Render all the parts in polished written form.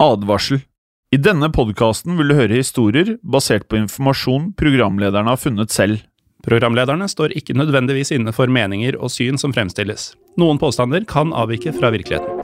Advarsel. I denne podcasten vil du høre historier basert på informasjon programlederne har funnet selv. Programlederne står ikke nødvendigvis inne for meninger og syn som fremstilles. Noen påstander kan avvike fra virkeligheten.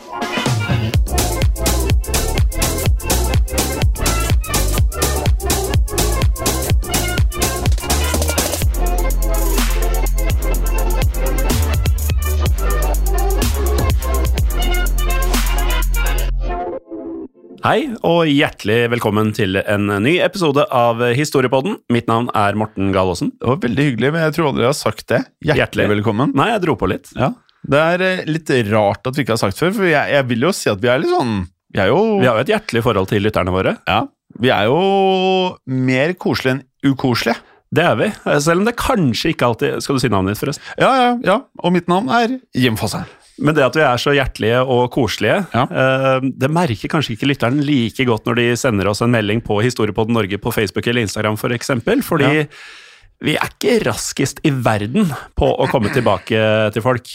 Hei, og hjertelig velkommen til en ny episode av Historiepodden. Mitt navn er Morten Galaasen. Det var veldig hyggelig, men jeg tror aldri jeg har sagt det. Hjertelig velkommen. Nei, jeg dro på litt. Ja, det er litt rart at vi ikke har sagt før, for jeg vil jo si at vi er litt sånn... Vi har jo et hjertelig forhold til lytterne våre. Ja, vi er jo mer koselige enn ukoselige. Det er vi, selv om det kanskje ikke alltid... Skal du si navnet ditt forresten? Ja, og mitt navn er Jim Fossheim. Men det at vi er så hjertelige og koselige, det merker kanskje ikke lytteren like godt når de sender oss en melding på Historiepodden Norge på Facebook eller Instagram for eksempel, fordi vi er ikke raskest i verden på å komme tilbake til folk.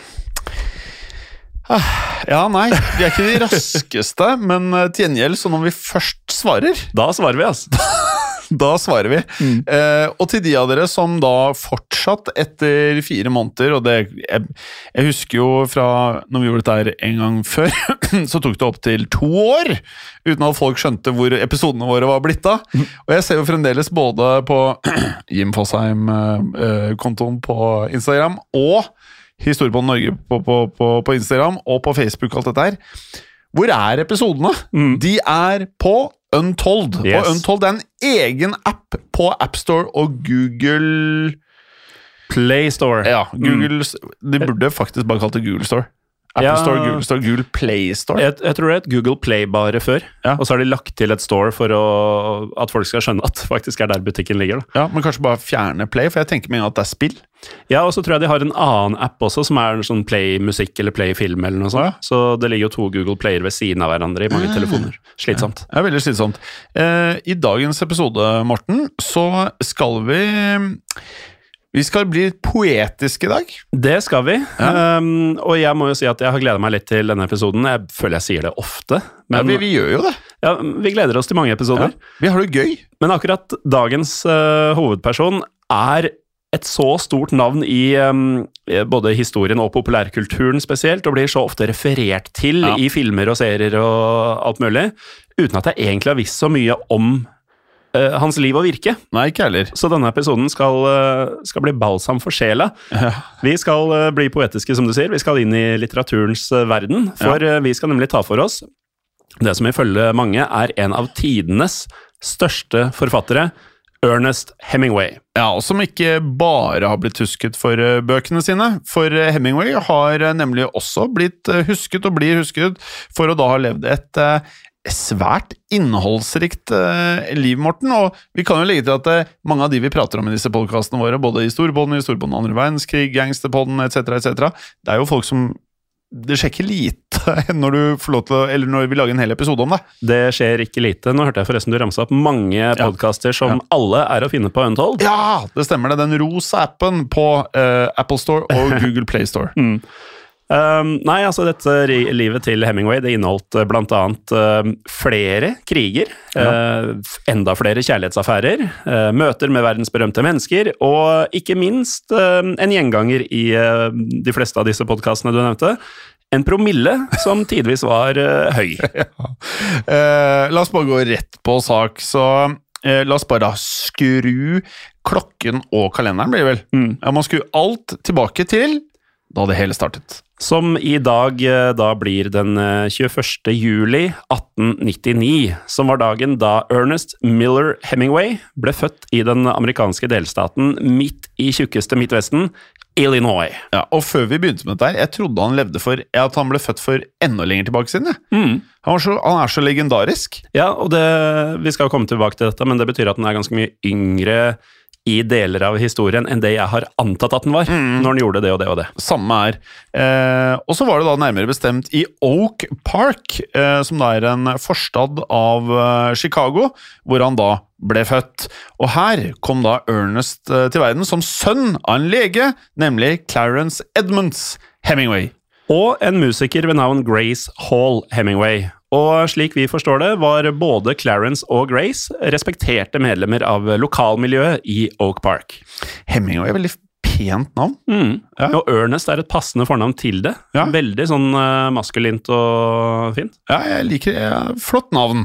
Ja, nei, vi er ikke de raskeste, men til gjengjeld, så når vi først svarer... Da svarer vi, altså. Da svarer vi. Og til de av dere som da fortsatt etter 4 måneder, og det, jeg husker jo fra når vi gjorde dette her en gang før, så tok det opp til 2 år, uten at folk skjønte hvor episodene våre var blitt av. Og jeg ser jo fremdeles både på Jim Fossheim-kontoen på Instagram, og Historiepodden Norge på Instagram, og på Facebook, alt dette her. Hvor er episodene? De er på Untold. Yes. Og Untold er en egen app på App Store og Google Play Store. Ja, Google, de burde faktisk bare kalt det Google Store. Apple Store, Google Store, Google Play Store. Jeg tror det er et Google Play bare før, og så har de lagt til et store for at folk skal skjønne at det faktisk er der butikken ligger. Da. Ja, men kanskje bare fjerne Play, for jeg tenker meg at det er spill. Ja, og så tror jeg de har en annen app også, som er sånn Play-musikk eller Play-film eller noe sånt. Ja. Så det ligger jo 2 Google Player ved siden av hverandre i mange telefoner. Slitsomt. Ja, veldig slitsomt. I dagens episode, Morten, så skal vi skal bli poetiske i dag. Det skal vi. Og jeg må jo si at jeg har gledet meg litt til denne episoden. Jeg føler jeg sier det ofte. Men vi gjør jo det. Ja, vi gleder oss til mange episoder. Ja, vi har det gøy. Men akkurat dagens hovedperson er et så stort navn i både historien og populærkulturen spesielt, og blir så ofte referert til i filmer og serier og alt mulig, uten at jeg egentlig har visst så mye om hans liv og virke. Nei, ikke heller. Så denne episoden skal bli balsam for sjela. Ja. Vi skal bli poetiske, som du sier. Vi skal inn i litteraturens verden, for vi skal nemlig ta for oss det som ifølge mange er en av tidenes største forfattere, Ernest Hemingway. Ja, og som ikke bare har blitt husket for bøkene sine, for Hemingway har nemlig også blitt husket og blir husket for å da ha levd et svært innholdsrikt liv, Morten, og vi kan jo legge til at mange av de vi prater om i disse podcastene våre, både i Historiepodden, andre verdenskrig, Gangsterpodden, etc., det er jo folk som det skjer ikke lite når du får lov til eller når vi lager en hel episode om det. Det skjer ikke lite. Nå hørte jeg forresten du ramset opp mange podcaster som alle er å finne på Untold. Ja, det stemmer det. Den rosa appen på Apple Store og Google Play Store. Nei, altså dette livet til Hemingway, det inneholdt blant annet flere kriger, enda flere kjærlighetsaffærer, møter med verdensberømte mennesker, og ikke minst en gjenganger i de fleste av disse podcastene du nevnte, en promille som tidvis var høy. La oss bare gå rett på sak, så la oss bare skru klokken og kalenderen, blir det vel? Ja, man skrur alt tilbake til da det hele startet. Som i dag da blir den 21. juli 1899, som var dagen da Ernest Miller Hemingway ble født i den amerikanske delstaten midt i tjukkeste Midtvesten, Illinois. Ja, og før vi begynte med dette her, jeg trodde han levde for at han ble født for enda lenger tilbake siden. Han er så legendarisk. Ja, og vi skal komme tilbake til dette, men det betyr at han er ganske mye yngre i deler av historien enn det jeg har antatt at den var, når den gjorde det og det og det. Samme er. Og så var det da nærmere bestemt i Oak Park, som da er en forstad av Chicago, hvor han da ble født. Og her kom da Ernest til verden som sønn av en lege, nemlig Clarence Edmonds Hemingway. Og en musiker ved navn Grace Hall Hemingway. Og slik vi forstår det, var både Clarence og Grace respekterte medlemmer av lokalmiljøet i Oak Park. Hemingway er veldig pent navn. Ja. Og Ernest er et passende fornavn til det. Ja. Veldig sånn maskulint og fint. Ja, jeg liker det. Flott navn.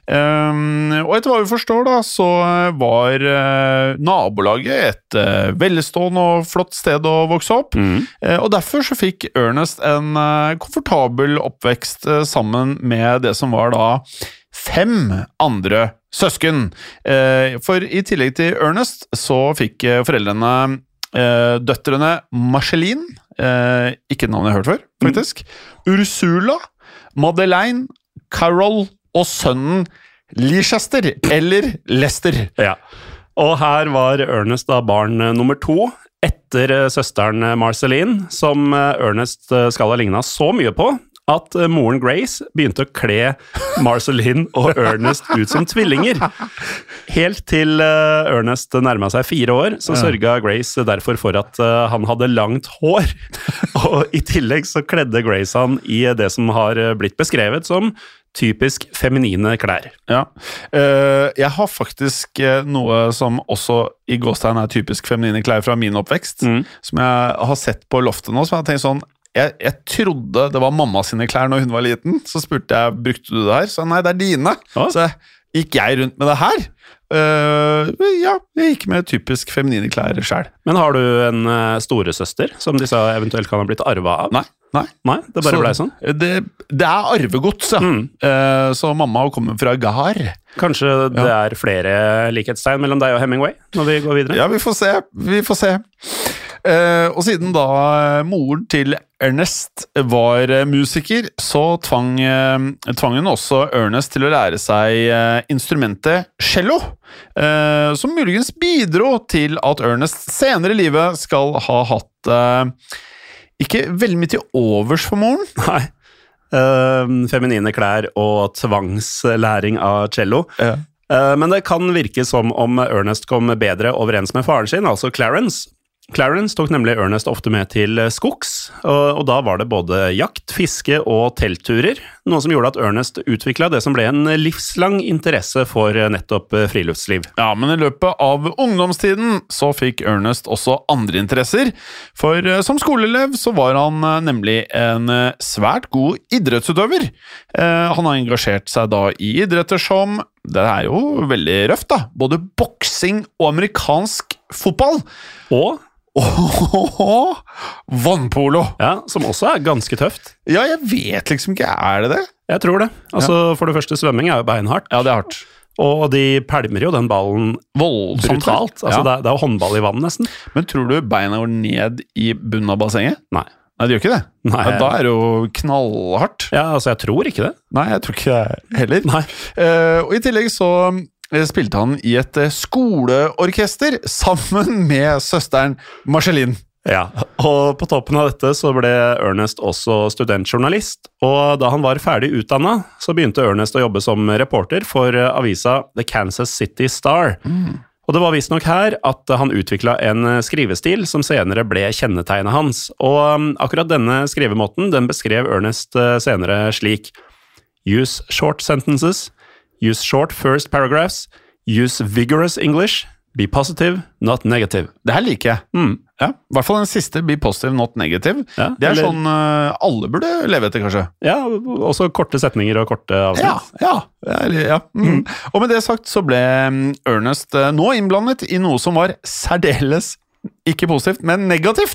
Og etter hva vi forstår da, så var nabolaget et velstående og flott sted å vokse opp. Og derfor så fikk Ernest en komfortabel oppvekst sammen med det som var da 5 andre søsken. For i tillegg til Ernest så fikk foreldrene døtrene Marceline, ikke et navn jeg har hørt før, faktisk, Ursula, Madeleine, Carol og sønnen Leicester, eller Lester. Ja, og her var Ernest da barn nummer 2, etter søsteren Marceline, som Ernest skal ha lignet så mye på, at moren Grace begynte å kle Marceline og Ernest ut som tvillinger. Helt til Ernest nærmet seg 4 år, så sørget Grace derfor for at han hadde langt hår. Og i tillegg så kledde Grace han i det som har blitt beskrevet som typisk feminine klær. Ja, jeg har faktisk noe som også i gåstegn er typisk feminine klær fra min oppvekst, som jeg har sett på loftet nå, som jeg har tenkt sånn, jeg trodde det var mamma sine klær når hun var liten, så spurte jeg, brukte du det her? Så nei, det er dine. Så gikk jeg rundt med det her? Ja, jeg gikk med typisk feminine klær selv. Men har du en storesøster som disse eventuelt kan ha blitt arvet av? Nei, det bare ble sånn? Det er arvegods, ja. Så mamma kommer fra Gahar. Kanskje det er flere likhetstegn mellom deg og Hemingway når vi går videre? Ja, vi får se. Og siden da moren til Ernest var musiker, så tvang hun også Ernest til å lære seg instrumentet cello, som muligens bidro til at Ernest senere i livet skal ha hatt ikke veldig mye til overs for moren. Nei. Feminine klær og tvangslæring av cello. Ja. Men det kan virke som om Ernest kom bedre overens med faren sin, altså Clarence. Clarence tok nemlig Ernest ofte med til skogs, og da var det både jakt, fiske og teltturer, noe som gjorde at Ernest utviklet det som ble en livslang interesse for nettopp friluftsliv. Ja, men i løpet av ungdomstiden så fikk Ernest også andre interesser, for som skoleelev så var han nemlig en svært god idrettsutøver. Han har engasjert seg da i idretter som, det er jo veldig røft da, både boksing og amerikansk fotball. Og vannpolo. Ja, som også er ganske tøft. Ja, jeg vet liksom ikke, er det det? Jeg tror det. Altså, for det første, svømming er jo beinhardt. Ja, det er hardt. Og de pælmer jo den ballen voldsomt brutalt. Altså, det er jo håndball i vann nesten. Men tror du beina går ned i bunnen av bassenget? Nei. Nei, det gjør ikke det. Nei. Ja, da er det jo knallhardt. Ja, altså, jeg tror ikke det. Nei, jeg tror ikke det heller. Nei. Og i tillegg så spilte han i et skoleorkester sammen med søsteren Marceline. Ja, og på toppen av dette så ble Ernest også studentjournalist, og da han var ferdig utdannet, så begynte Ernest å jobbe som reporter for avisa The Kansas City Star. Og det var visst nok her at han utviklet en skrivestil som senere ble kjennetegnet hans, og akkurat denne skrivemåten, den beskrev Ernest senere slik: Use short sentences, use short first paragraphs, use vigorous English, be positive, not negative. Det her liker jeg. Ja, i hvert fall den siste, be positive, not negative. Ja, det er sånn alle burde leve etter, kanskje. Ja, også korte setninger og korte avsnitt. Ja. Og med det sagt så ble Ernest nå innblandet i noe som var særdeles ikke positivt, men negativt.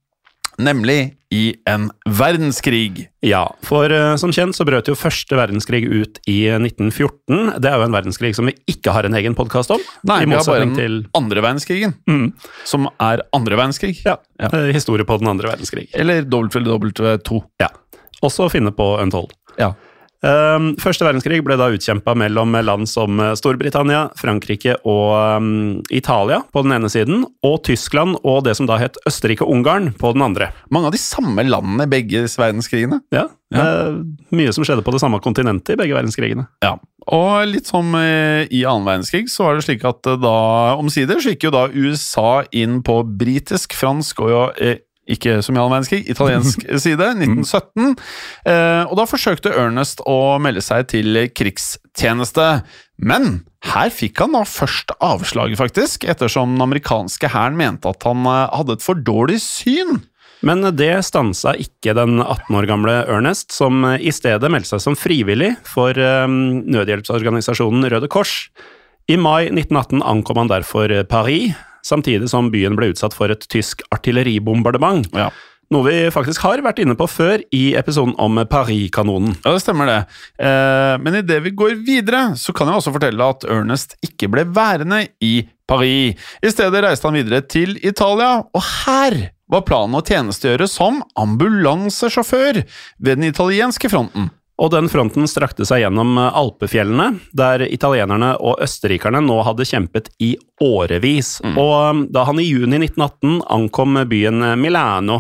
Nemlig i en verdenskrig. Ja, for som kjent så brøt jo første verdenskrig ut i 1914. Det er jo en verdenskrig som vi ikke har en egen podcast om. Nei, vi har bare den andre verdenskrigen, som er andre verdenskrig. Ja, historie på den andre verdenskrig. Eller WW2. Ja, også å finne på Untold. Ja. Første verdenskrig ble da utkjempet mellom land som Storbritannia, Frankrike og Italia på den ene siden, og Tyskland og det som da het Østerrike-Ungarn på den andre. Mange av de samme landene i begge verdenskrigene. Ja, mye som skjedde på det samme kontinentet i begge verdenskrigene. Ja, og litt som i annen verdenskrig så var det slik at da omsider så gikk jo da USA inn på britisk, fransk og ikke som i annen verdenskrig, italiensk side, 1917. Og da forsøkte Ernest å melde seg til krigstjeneste. Men her fikk han da først avslaget faktisk, ettersom den amerikanske hæren mente at han hadde et for dårlig syn. Men det stansa ikke den 18 år gamle Ernest, som i stedet meldte seg som frivillig for nødhjelpsorganisasjonen Røde Kors. I mai 1918 ankom han derfor Paris, samtidig som byen ble utsatt for et tysk artilleribombardement. Ja. Noe vi faktisk har vært inne på før i episoden om Paris-kanonen. Ja, det stemmer det. Men i det vi går videre, så kan jeg også fortelle at Ernest ikke ble værende i Paris. I stedet reiste han videre til Italia, og her var planen å tjenestegjøre som ambulansesjåfør ved den italienske fronten. Og den fronten strakte seg gjennom Alpefjellene, der italienerne og østerrikerne nå hadde kjempet i årevis. Og da han i juni 1918 ankom byen Milano,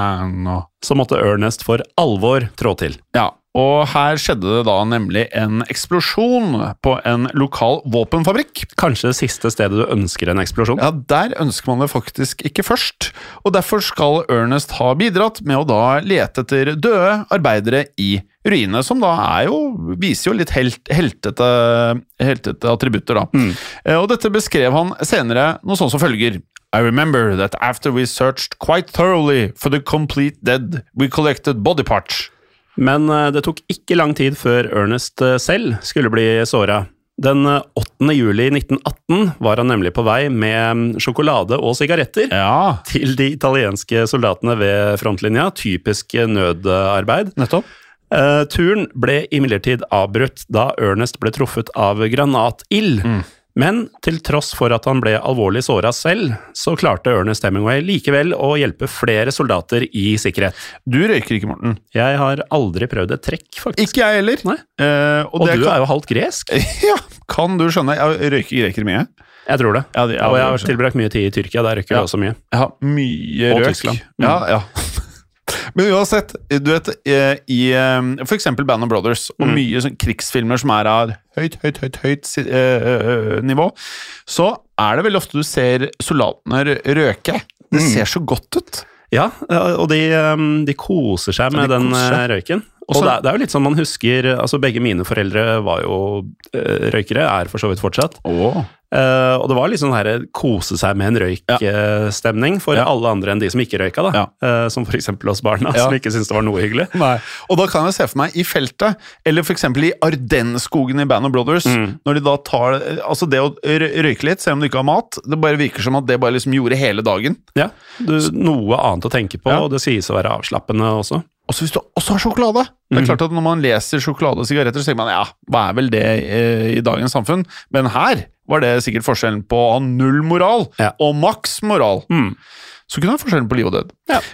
så måtte Ernest for alvor trå til. Ja, og her skjedde det da nemlig en eksplosjon på en lokal våpenfabrikk. Kanskje det siste stedet du ønsker en eksplosjon? Ja, der ønsker man det faktisk ikke først, og derfor skal Ernest ha bidratt med å da lete etter døde arbeidere i ruinene, som da viser jo litt heltete attributter da. Og dette beskrev han senere noe sånn som følger. I remember that after we searched quite thoroughly for the complete dead, we collected body parts. Men det tok ikke lang tid før Ernest selv skulle bli såret. Den 8. juli 1918 var han nemlig på vei med sjokolade og sigaretter til de italienske soldatene ved frontlinja, typisk nødarbeid. Nettopp. Turen ble imidlertid avbrutt da Ernest ble truffet av granatild. Men til tross for at han ble alvorlig såret selv, så klarte Ernest Hemingway likevel å hjelpe flere soldater i sikkerhet. Du røyker ikke, Morten? Jeg har aldri prøvd et trekk, faktisk. Ikke jeg heller. Nei. Og du er jo halvt gresk. Ja, kan du skjønne? Jeg røyker greker mye. Jeg tror det. Ja, og jeg har tilbrakt mye tid i Tyrkia, der røyker jeg også mye. Ja, mye og røk. Tyskland. Ja. Men uansett, du vet, i for eksempel Band of Brothers, og mye sånn krigsfilmer som er av høyt nivå, så er det veldig ofte du ser soldatene røke. Det ser så godt ut. Ja, og de koser seg med den røyken. Og det er jo litt sånn man husker, altså begge mine foreldre var jo røykere, er for så vidt fortsatt. Og det var litt sånn her kose seg med en røykstemning for alle andre enn de som ikke røyka da. Som for eksempel oss barna, som ikke syntes det var noe hyggelig. Nei. Og da kan jeg se for meg i feltet, eller for eksempel i Ardennes-skogen i Band of Brothers, når de da tar, altså det å røyke litt, selv om du ikke har mat, det bare virker som at det bare liksom gjorde hele dagen. Ja, noe annet å tenke på, og det sies å være avslappende også. Og så hvis du også har sjokolade. Det er klart at når man leser sjokolade og sigaretter, så tenker man, ja, hva er vel det i dagens samfunn? Men her var det sikkert forskjellen på å ha null moral og maks moral. Så kunne det være forskjellen på liv og død.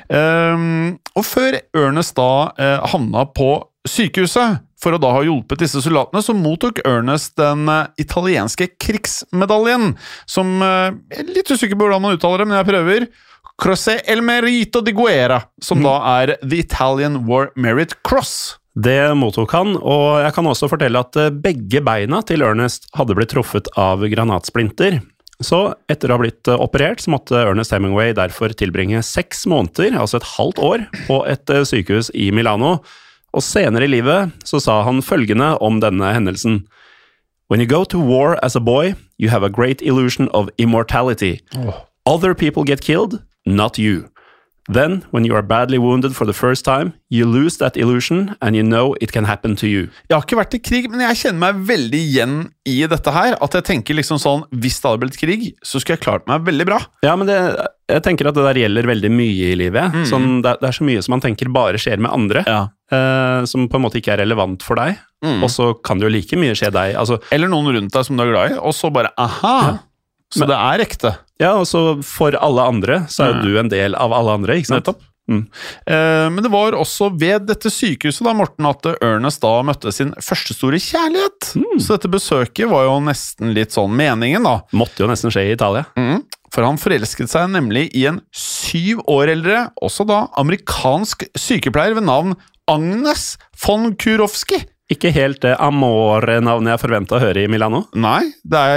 Og før Ernest da havna på sykehuset, for å da ha hjulpet disse soldatene, så mottok Ernest den italienske krigsmedaljen, som jeg er litt usikker på hvordan man uttaler det, men jeg prøver. Croce el Merito di Guerra, som da er The Italian War Merit Cross. Det mottok han, og jeg kan også fortelle at begge beina til Ernest hadde blitt truffet av granatsplinter. Så etter å ha blitt operert, så måtte Ernest Hemingway derfor tilbringe 6 måneder, altså et halvt år, på et sykehus i Milano. Og senere i livet så sa han følgende om denne hendelsen. When you go to war as a boy, you have a great illusion of immortality. Other people get killed, not you. Then, when you are badly wounded for the first time, you lose that illusion, and you know it can happen to you. Jeg har ikke vært i krig, men jeg kjenner meg veldig igjen i dette her, at jeg tenker liksom sånn, hvis det hadde blitt krig, så skulle jeg klart meg veldig bra. Ja, men jeg tenker at det der gjelder veldig mye i livet. Sånn, det er så mye som man tenker bare skjer med andre, som på en måte ikke er relevant for deg, og så kan det jo like mye skje deg. Altså, eller noen rundt deg som du er glad i, og så bare, aha! Så det er ekte. Ja, og så for alle andre, så er jo du en del av alle andre, ikke sant? Men det var også ved dette sykehuset da, Morten, at Ernest da møtte sin første store kjærlighet. Så dette besøket var jo nesten litt sånn meningen da. Måtte jo nesten skje i Italia. For han forelsket seg nemlig i en 7 år eldre, også da amerikansk sykepleier ved navn Agnes von Kurowski. Ikke helt det amore-navnet jeg forventet å høre i Milano? Nei, det er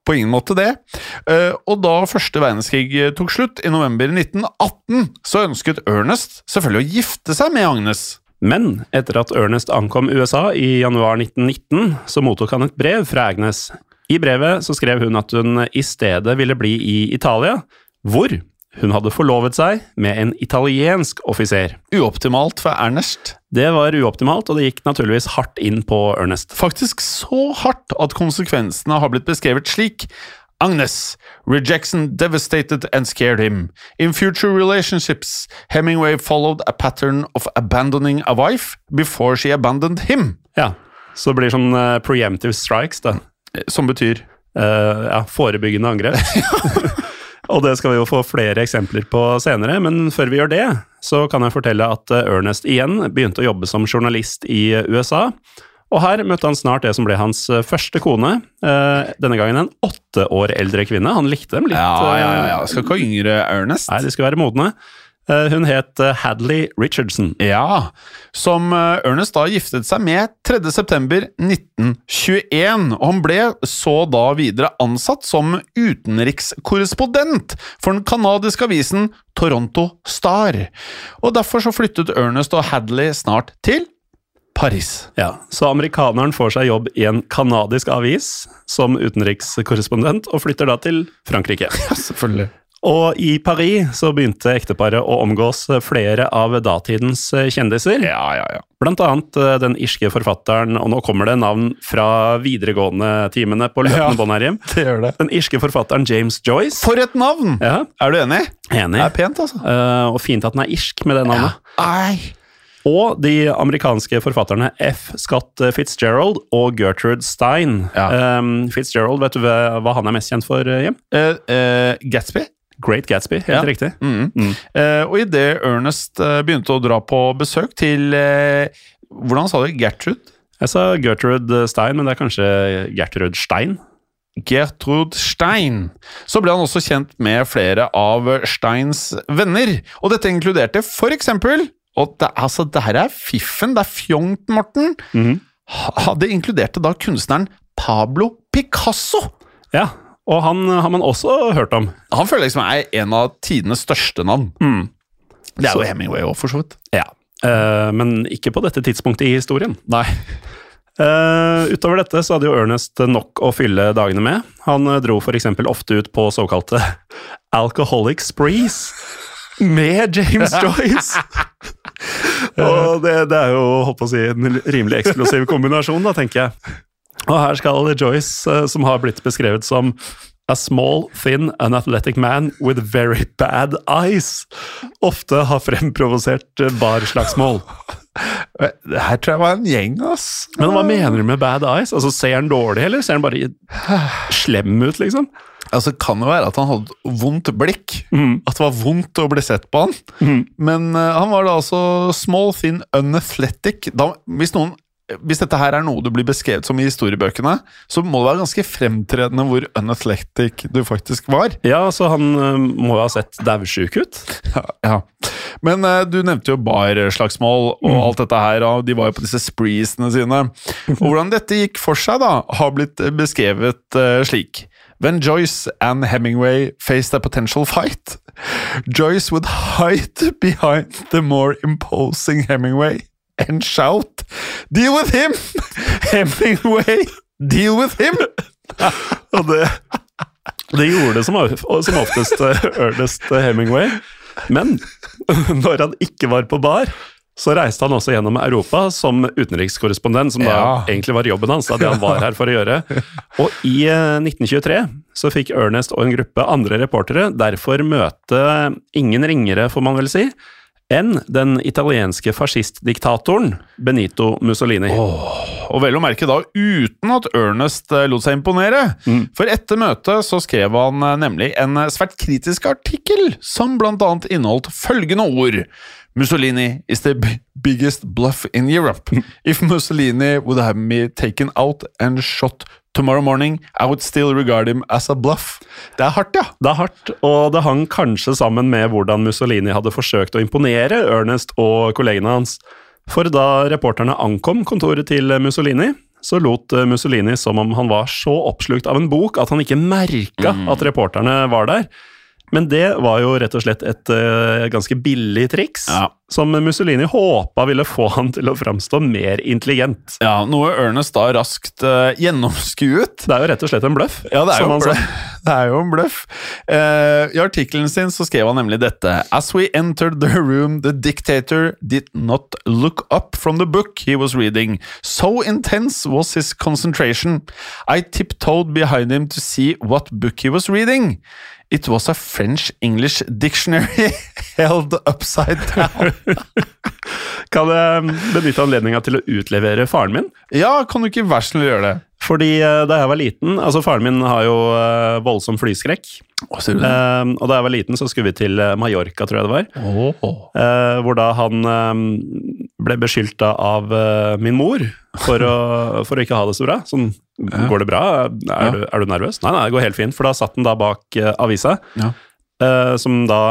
på ingen måte det. Og da første verdenskrig tok slutt i november 1918, så ønsket Ernest selvfølgelig å gifte seg med Agnes. Men etter at Ernest ankom USA i januar 1919, så mottok han et brev fra Agnes. I brevet så skrev hun at hun i stedet ville bli i Italia, hvor hun hadde forlovet seg med en italiensk offiser. Uoptimalt for Ernest. Det var uoptimalt, og det gikk naturligvis hardt inn på Ernest. Faktisk så hardt at konsekvensene har blitt beskrevet slik. Agnes, rejection devastated and scared him. In future relationships, Hemingway followed a pattern of abandoning a wife before she abandoned him. Ja, så det blir sånn preemptive strikes da. Som betyr? Forebyggende angrep. Og det skal vi jo få flere eksempler på senere, men før vi gjør det, så kan jeg fortelle at Ernest igjen begynte å jobbe som journalist i USA, og her møtte han snart det som ble hans første kone, denne gangen en 8 år eldre kvinne. Han likte dem litt. Ja. Skal ikke ha yngre Ernest. Nei, de skal være modne. Hun het Hadley Richardson. Ja, som Ernest da giftet seg med 3. september 1921, og han ble så da videre ansatt som utenrikskorrespondent for den kanadiske avisen Toronto Star. Og derfor så flyttet Ernest og Hadley snart til Paris. Ja, så amerikaneren får seg jobb i en kanadisk avis som utenrikskorrespondent, og flytter da til Frankrike. Ja, selvfølgelig. Og i Paris så begynte ekteparet å omgås flere av datidens kjendiser. Ja. Blant annet den irske forfatteren, og nå kommer det navn fra videregående timene på løpende bånd her hjem. Det gjør det. Den irske forfatteren James Joyce. For et navn! Ja. Er du enig? Enig. Det er pent, altså. Og fint at den er irsk med det navnet. Ja. Og de amerikanske forfatterne F. Scott Fitzgerald og Gertrude Stein. Ja. Fitzgerald, vet du hva han er mest kjent for, hjem? Gatsby? Great Gatsby, helt riktig. Og i det Ernest begynte å dra på besøk til, hvordan sa du, Gertrude? Jeg sa Gertrude Stein, men det er kanskje Gertrude Stein? Gertrude Stein. Så ble han også kjent med flere av Steins venner, og dette inkluderte for eksempel, og det her er fiffen, det er fjongt, Morten, det inkluderte da kunstneren Pablo Picasso. Ja, og han har man også hørt om. Han føler liksom er en av tidenes største navn. Det er jo Hemingway også, for så vidt. Ja, men ikke på dette tidspunktet i historien. Nei. Utover dette så hadde jo Ernest nok å fylle dagene med. Han dro for eksempel ofte ut på såkalte alcoholic sprees med James Joyce. Og det er jo, håper å si, en rimelig eksplosiv kombinasjon da, tenker jeg. Og her skal Joyce, som har blitt beskrevet som a small, thin, unathletic man with very bad eyes, ofte har fremprovosert barslagsmål. Det her tror jeg var en gjeng, ass. Men hva mener du med bad eyes? Altså, ser han dårlig, eller ser han bare slem ut, liksom? Altså, det kan jo være at han hadde vondt blikk. At det var vondt å bli sett på han. Men han var da altså small, thin, unathletic. Hvis dette her er noe du blir beskrevet som i historiebøkene, så må det være ganske fremtredende hvor unathletic du faktisk var. Ja, så han må jo ha sett dævsjuk ut. Ja. Men du nevnte jo barslagsmål og alt dette her, og de var jo på disse spreesene sine. Og hvordan dette gikk for seg da, har blitt beskrevet slik. When Joyce and Hemingway faced a potential fight, Joyce would hide behind the more imposing Hemingway and shout, "Deal with him! Hemingway, deal with him!" Og det gjorde det som oftest Ernest Hemingway. Men når han ikke var på bar, så reiste han også gjennom Europa som utenrikskorrespondent, som da egentlig var jobben hans, det han var her for å gjøre. Og i 1923 så fikk Ernest og en gruppe andre reportere derfor møte ingen ringere, får man vel si, enn den italienske fascistdiktatoren Benito Mussolini. Og vel å merke da uten at Ernest lot seg imponere. For etter møtet så skrev han nemlig en svært kritisk artikkel som blant annet inneholdt følgende ord. Mussolini is the biggest bluff in Europe. If Mussolini would have me taken out and shot tomorrow morning, I would still regard him as a bluff. Det er hardt, ja. Det er hardt, og det hang kanskje sammen med hvordan Mussolini hadde forsøkt å imponere Ernest og kollegene hans. For da reporterne ankom kontoret til Mussolini, så lot Mussolini som om han var så oppslukt av en bok at han ikke merket at reporterne var der. Men det var jo rett og slett et ganske billig triks, som Mussolini håpet ville få han til å fremstå mer intelligent. Ja, noe Ernest da raskt gjennomskuet. Det er jo rett og slett en bløff. Ja, det er jo en bløff. I artikkelen sin så skrev han nemlig dette. As we entered the room, the dictator did not look up from the book he was reading. So intense was his concentration. I tiptoed behind him to see what book he was reading. It was a French-English dictionary held upside down. Kan jeg benytte anledningen til å utlevere faren min? Ja, kan du ikke vær snill gjøre det? Fordi da jeg var liten, altså faren min har jo voldsom flyskrekk. Og da jeg var liten så skulle vi til Mallorca, tror jeg det var. Hvor da han ble beskyldt av min mor for å ikke ha det så bra. Sånn, går det bra? Er du nervøs? Nei, det går helt fint, for da satt han da bak avisa, som da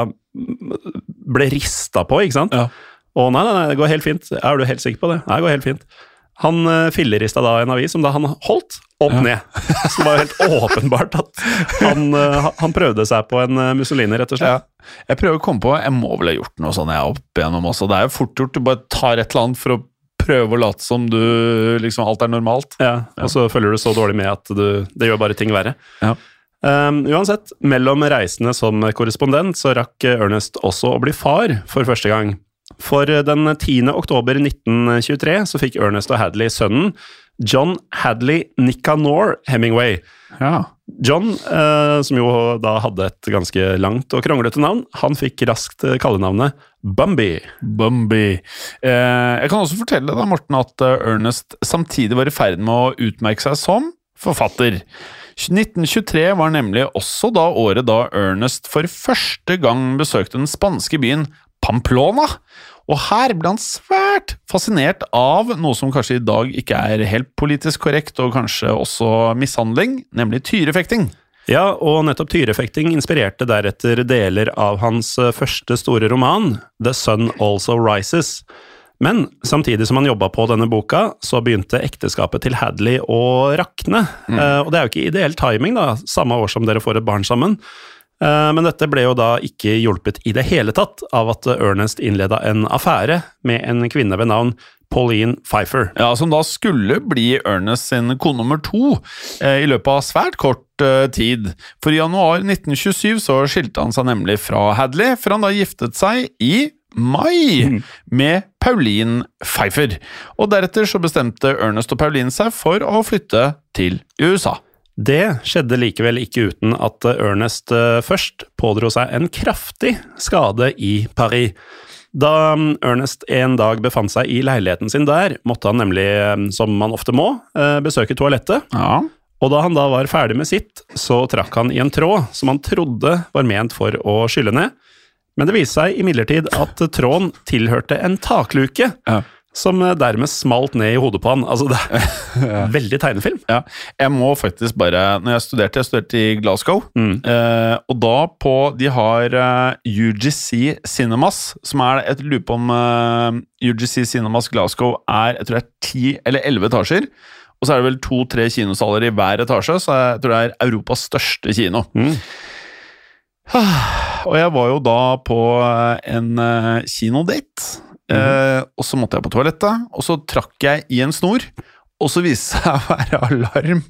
ble ristet på, ikke sant? Ja. Og nei, det går helt fint. Er du helt sikker på det? Nei, det går helt fint. Han fillerista da en avis som da han holdt opp ned. Så det var helt åpenbart at han prøvde seg på en Mussolini, rett og slett. Ja. Jeg prøver å komme på, jeg må vel ha gjort noe sånn jeg opp igjennom også. Det er jo fort gjort, du bare tar et eller annet for å prøve å late som du liksom alt er normalt. Ja, og så følger du så dårlig med at det gjør bare ting verre. Ja. Uansett, mellom reisene som korrespondent så rakk Ernest også å bli far for første gang. For den 10. oktober 1923 så fikk Ernest og Hadley sønnen John Hadley Nicanor Hemingway. Ja. John, som jo da hadde et ganske langt og kronglete navn, han fikk raskt kallenavnet Bumby. Jeg kan også fortelle deg, Morten, at Ernest samtidig var i ferd med å utmerke seg som forfatter. 1923 var nemlig også da året da Ernest for første gang besøkte den spanske byen Pamplona, og her ble han svært fascinert av noe som kanskje i dag ikke er helt politisk korrekt, og kanskje også mishandling, nemlig tyrefekting. Ja, og nettopp tyrefekting inspirerte deretter deler av hans første store roman, The Sun Also Rises. Men samtidig som han jobbet på denne boka, så begynte ekteskapet til Hadley å rakne. Og det er jo ikke ideell timing da, samme år som dere får et barn sammen. Men dette ble jo da ikke hjulpet i det hele tatt av at Ernest innledet en affære med en kvinne ved navn Pauline Pfeiffer. Ja, som da skulle bli Ernest sin kone nummer 2 i løpet av svært kort tid. For i januar 1927 så skilte han seg nemlig fra Hadley, for han da giftet seg i mai med Pauline Pfeiffer. Og deretter så bestemte Ernest og Pauline seg for å flytte til USA. Det skjedde likevel ikke uten at Ernest først pådro seg en kraftig skade i Paris. Da Ernest en dag befant seg i leiligheten sin der, måtte han nemlig, som man ofte må, besøke toalettet. Ja. Og da han da var ferdig med sitt, så trakk han i en tråd som han trodde var ment for å skylle ned. Men det viste seg imidlertid at tråden tilhørte en takluke. Ja. Som dermed smalt ned i hodet på han. Altså, det er veldig tegnefilm. Ja, jeg må faktisk bare, når jeg studerte i Glasgow, og da de har UGC Cinemas, som er et lup om UGC Cinemas Glasgow jeg tror det er 10 eller 11 etasjer, og så er det vel 2-3 kinosaler i hver etasje, så jeg tror det er Europas største kino. Og jeg var jo da på en kinodate, og så måtte jeg på toalettet, og så trakk jeg i en snor, og så viste det seg å være alarm.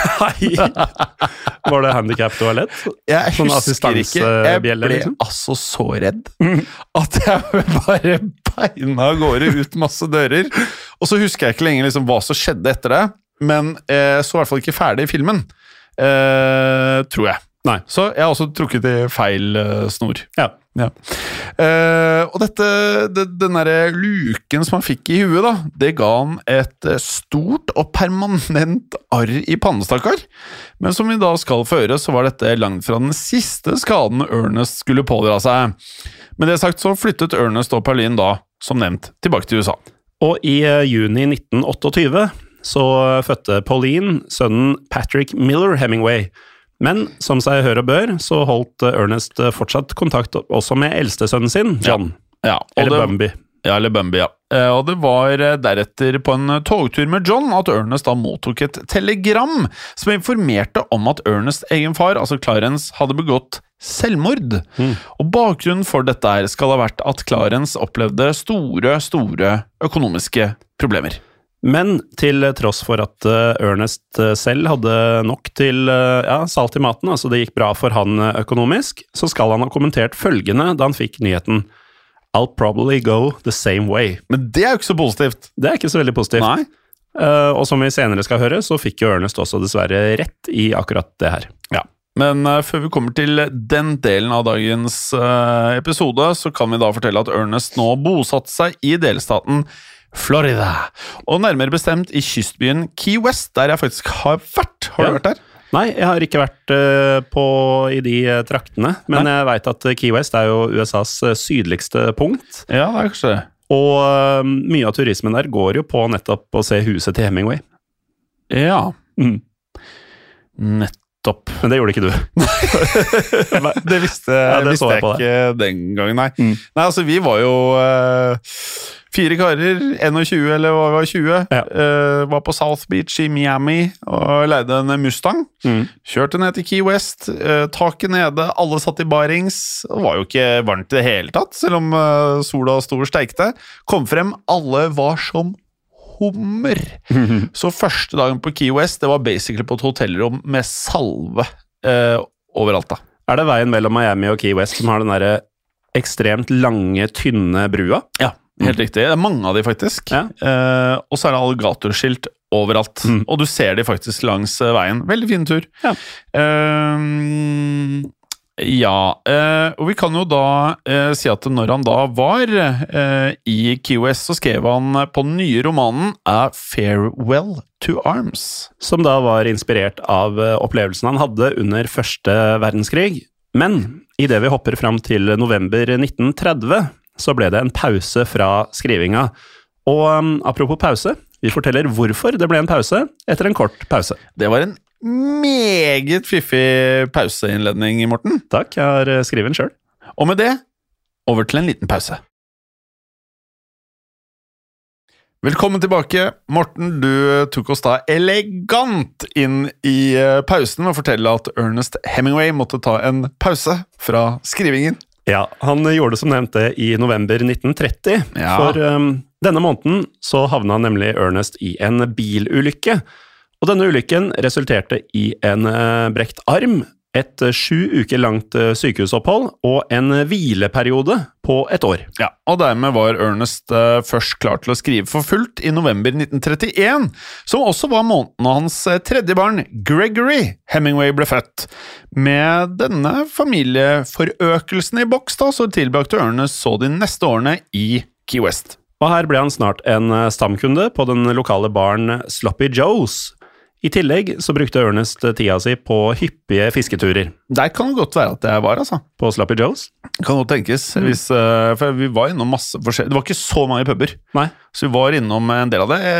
Var det handicap-toalett? Jeg husker ikke. Jeg ble altså så redd at jeg bare beina av gårde ut masse dører. Og så husker jeg ikke lenger liksom hva som skjedde etter det, men så i hvert fall ikke ferdig i filmen, tror jeg. Nei. Så jeg har også trukket i feil snor. Ja. Og den der luken som han fikk i huet da, det ga han et stort og permanent arr i pannestakkar. Men som vi da skal føre, så var dette langt fra den siste skaden Ernest skulle pådra seg. Men det sagt så flyttet Ernest og Pauline da, som nevnt, tilbake til USA. Og i juni 1928 så fødte Pauline sønnen Patrick Miller Hemingway. Men som seg hør og bør, så holdt Ernest fortsatt kontakt også med eldstesønnen sin, John. Ja, eller Bumby. Ja, eller Bumby, ja. Og det var deretter på en togtur med John at Ernest da mottok et telegram som informerte om at Ernest' egen far, altså Clarence, hadde begått selvmord. Og bakgrunnen for dette skal ha vært at Clarence opplevde store økonomiske problemer. Men til tross for at Ernest selv hadde nok til salt i maten, altså det gikk bra for han økonomisk, så skal han ha kommentert følgende da han fikk nyheten: I'll probably go the same way. Men det jo ikke så positivt. Det ikke så veldig positivt. Nei. Og som vi senere skal høre, så fikk jo Ernest også dessverre rett i akkurat det her. Ja. Men før vi kommer til den delen av dagens episode, så kan vi da fortelle at Ernest nå bosatte seg i delstaten Florida, og nærmere bestemt i kystbyen Key West, der jeg faktisk har vært. Har du vært der? Nei, jeg har ikke vært i de traktene, men jeg vet at Key West jo USAs sydligste punkt. Ja, det kanskje det. Og mye av turismen der går jo på nettopp å se huset til Hemingway. Ja. Nettopp. Men det gjorde ikke du. Det visste jeg ikke den gangen, nei. Nei, altså vi var jo 4 karer, 21 eller hva var 20, var på South Beach i Miami og leide en Mustang. Kjørte ned til Key West, taket nede, alle satt i barings. Det var jo ikke varmt i det hele tatt, selv om sola sto og steikte. Kom frem, alle var som hummer. Så første dagen på Key West, det var basically på et hotellrom med salve overalt da. Det veien mellom Miami og Key West som har den der ekstremt lange, tynne brua? Ja. Helt riktig, det mange av de faktisk. Ja. Og så det alligatorskilt overalt. Og du ser de faktisk langs veien. Veldig fin tur. Ja. Og vi kan jo da si at når han da var i Key West, så skrev han på den nye romanen A Farewell to Arms. Som da var inspirert av opplevelsen han hadde under første verdenskrig. Men i det vi hopper fram til november 1930, så ble det en pause fra skrivinga. Og apropos pause, vi forteller hvorfor det ble en pause etter en kort pause. Det var en meget fiffig pauseinnledning, Morten. Takk, jeg har skrevet den selv. Og med det, over til en liten pause. Velkommen tilbake. Morten, du tok oss da elegant inn i pausen og fortelle at Ernest Hemingway måtte ta en pause fra skrivingen. Ja, han gjorde det som nevnte i november 1930. Ja. For denne måneden så havna nemlig Ernest i en bilulykke. Og denne ulykken resulterte i en brekt arm, et 7 uker langt sykehusopphold og en hvileperiode på 1 år. Ja, og dermed var Ernest først klar til å skrive for fullt i november 1931, som også var måneden hans 3. barn, Gregory Hemingway, ble født. Med denne familieforøkelsen i boks da, så tilbrakte Ernest så de neste årene i Key West. Og her ble han snart en stamkunde på den lokale baren Sloppy Joe's. I tillegg så brukte Ernest tida si på hyppige fisketurer. Der kan det godt være at jeg var, altså. På Sloppy Joe's? Kan godt tenkes, for vi var innom masse forskjellig. Det var ikke så mange puber. Nei. Så vi var innom en del av det.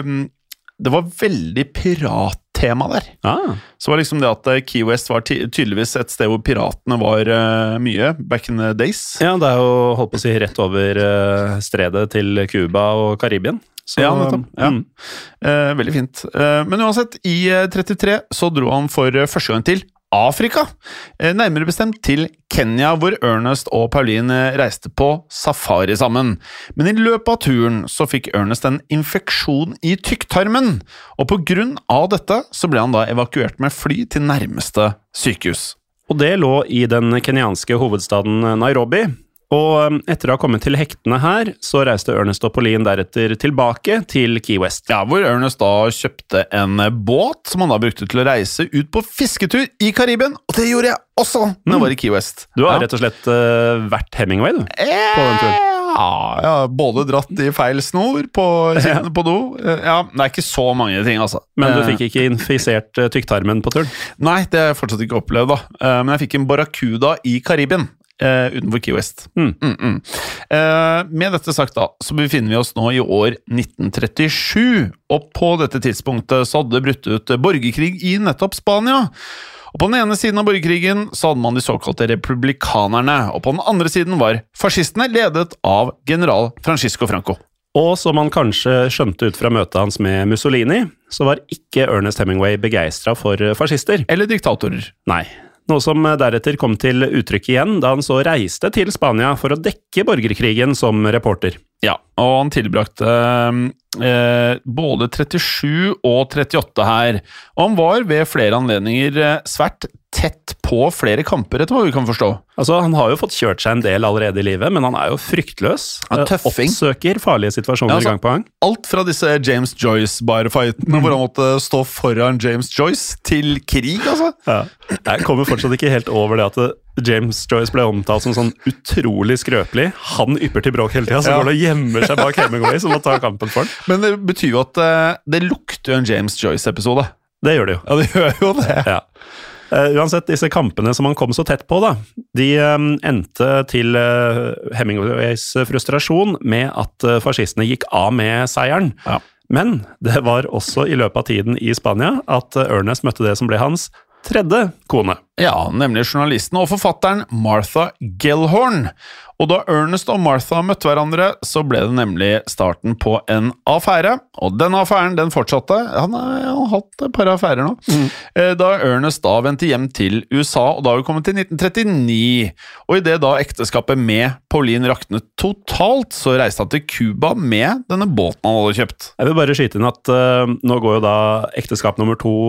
Det var veldig pirattema der. Så var liksom det at Key West var tydeligvis et sted hvor piratene var mye, back in the days. Ja, det jo holdt på å si rett over stredet til Cuba og Karibien. Så, ja, nettopp. Ja. Veldig fint. Men uansett, i 33 så dro han for første gang til Afrika. Nærmere bestemt til Kenya, hvor Ernest og Pauline reiste på safari sammen. Men i løpet av turen så fikk Ernest en infeksjon i tykktarmen, og på grunn av dette så ble han da evakuert med fly til nærmeste sykehus. Og det lå i den kenyanske hovedstaden Nairobi. Og etter å ha kommet til hektene her, så reiste Ernest og Pauline deretter tilbake til Key West. Ja, hvor Ernest da kjøpte en båt som han da brukte til å reise ut på fisketur i Karibien. Og det gjorde jeg også når jeg var i Key West. Du har rett og slett vært Hemingway, du, på den turen. Ja, både dratt i feil snor på kjentene på do. Ja, det ikke så mange ting, altså. Men du fikk ikke infisert tykktarmen på turen? Nei, det har jeg fortsatt ikke opplevd, da. Men jeg fikk en barracuda i Karibien. Utenfor Key West. Med dette sagt da, så befinner vi oss nå i år 1937, og på dette tidspunktet så hadde det brutt ut borgerkrig i nettopp Spania. Og på den ene siden av borgerkrigen så hadde man de såkalte republikanerne, og på den andre siden var fascistene ledet av general Francisco Franco. Og som man kanskje skjønte ut fra møtet hans med Mussolini, så var ikke Ernest Hemingway begeistret for fascister. Eller diktatorer. Nei. Noe som deretter kom til uttrykk igjen da han så reiste til Spania for å dekke borgerkrigen som reporter. Ja, og han tilbrakte både 37 og 38 her, og han var ved flere anledninger svært tett på flere kamper, etter hva vi kan forstå. Altså, han har jo fått kjørt seg en del allerede i livet, men han er jo fryktløs. Oppsøker farlige situasjoner gang på gang. Alt fra disse James Joyce-barfightene, hvor han måtte stå foran James Joyce, til krig, altså. Ja. Jeg kommer fortsatt ikke helt over det at James Joyce ble omtalt som sånn utrolig skrøpelig. Han ypper til bråk hele tiden, så går det og gjemmer seg bak Hemingway som må ta kampen for den. Men det betyr jo at det lukter jo en James Joyce-episode. Det gjør det jo. Ja, det gjør jo det. Ja. Uansett, disse kampene som han kom så tett på, da, de endte til Hemingways frustrasjon med at fascistene gikk av med seieren. Ja. Men det var også i løpet av tiden i Spania at Ernest møtte det som ble hans tredje kone. Ja, nemlig journalisten og forfatteren Martha Gellhorn. Og da Ernest og Martha møtte hverandre, så ble det nemlig starten på en affære. Og den affæren, den fortsatte. Han har hatt et par affærer nå. Da Ernest da vendte hjem til USA, og da har vi kommet til 1939. Og i det da ekteskapet med Pauline raknet totalt, så reiste han til Cuba med denne båten han hadde kjøpt. Jeg vil bare skyte inn at nå går jo da ekteskap nummer 2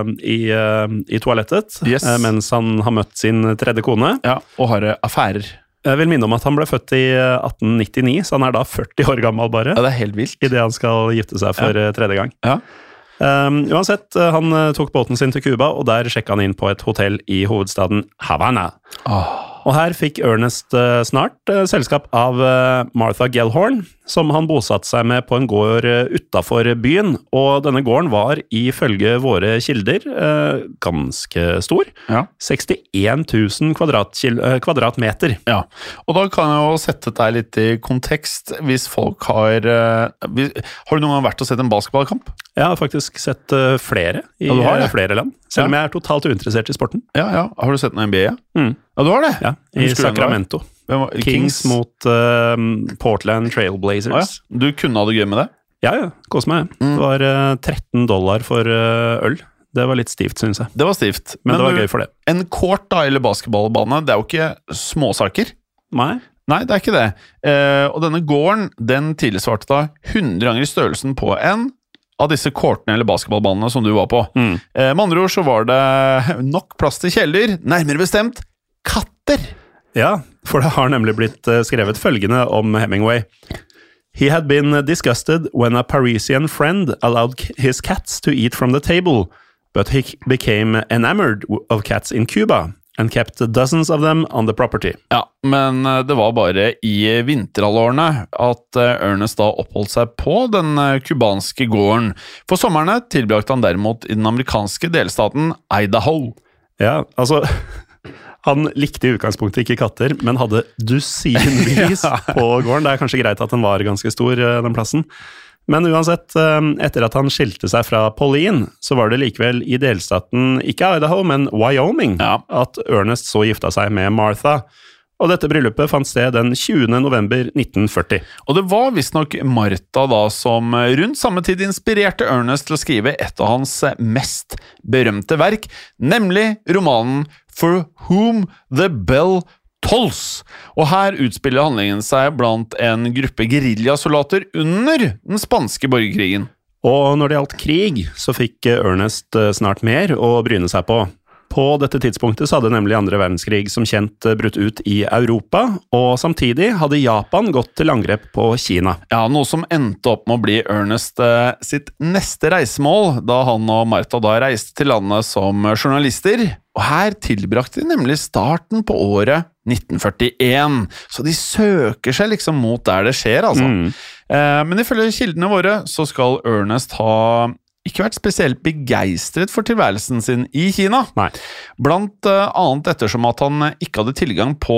i toalettet, yes. Mens han har møtt sin tredje kone. Ja, og har affærer. Jeg vil minne om at han ble født i 1899, så han er da 40 år gammel bare. Ja, det er helt vilt. I det han skal gifte seg for tredje gang. Ja. Uansett, han tok båten sin til Cuba, og der sjekket han inn på et hotell i hovedstaden Havana. Og her fikk Ernest snart selskap av Martha Gellhorn, som han bosatte seg med på en gård utenfor byen, og denne gården var ifølge våre kilder ganske stor. Ja. 61 000 kvadratmeter. Ja, og da kan jeg jo sette deg litt i kontekst hvis folk har... Har du noen gang vært og sett en basketballkamp? Jeg har faktisk sett flere i flere land, selv om jeg er totalt uinteressert i sporten. Ja. Har du sett noen NBA? Ja, du har det? Ja, i Sacramento. Kings mot Portland Trailblazers. Ja. Du kunne ha det gøy med det? Ja, kos meg. Det var $13 for øl. Det var litt stivt, synes jeg. Det var stivt. Men det var gøy for det. En court da, eller basketballbane, det er jo ikke småsaker. Nei, det er ikke det. Og denne gården, den tilsvarte da 100 ganger størrelsen på en av disse kortene eller basketballbanene som du var på. Med andre ord så var det nok plass til kjeller, nærmere bestemt katter. Ja, for det har nemlig blitt skrevet følgende om Hemingway. He had been disgusted when a Parisian friend allowed his cats to eat from the table, but he became enamored of cats in Cuba and kept dozens of them on the property. Ja, men det var bare i vinterhalvårene at Ernest da oppholdt seg på den kubanske gården. For sommerne tilbrakte han derimot i den amerikanske delstaten Idaho. Ja, altså... Han likte i utgangspunktet ikke katter, men hadde dusinvis på gården. Det er kanskje greit at den var ganske stor, den plassen. Men uansett, etter at han skilte seg fra Pauline, så var det likevel i delstaten, ikke Idaho, men Wyoming, at Ernest så gifta seg med Martha. Og dette bryllupet fant sted den 20. november 1940. Og det var visstnok Martha da som rundt samme tid inspirerte Ernest til å skrive et av hans mest berømte verk, nemlig romanen For Whom the Bell Tolls. Og her utspiller handlingen seg blant en gruppe guerriljasoldater under den spanske borgerkrigen. Og når det gjaldt krig, så fikk Ernest snart mer å bryne seg på. På dette tidspunktet så hadde nemlig andre verdenskrig som kjent brutt ut i Europa, og samtidig hadde Japan gått til angrep på Kina. Ja, noe som endte opp med å bli Ernest sitt neste reisemål, da han og Martha da reiste til landet som journalister. Og her tilbrakte de nemlig starten på året 1941, så de søker seg liksom mot der det skjer, altså. Men ifølge kildene våre så skal Ernest ha ikke vært spesielt begeistret for tilværelsen sin i Kina. Nei. Blant annet ettersom at han ikke hadde tilgang på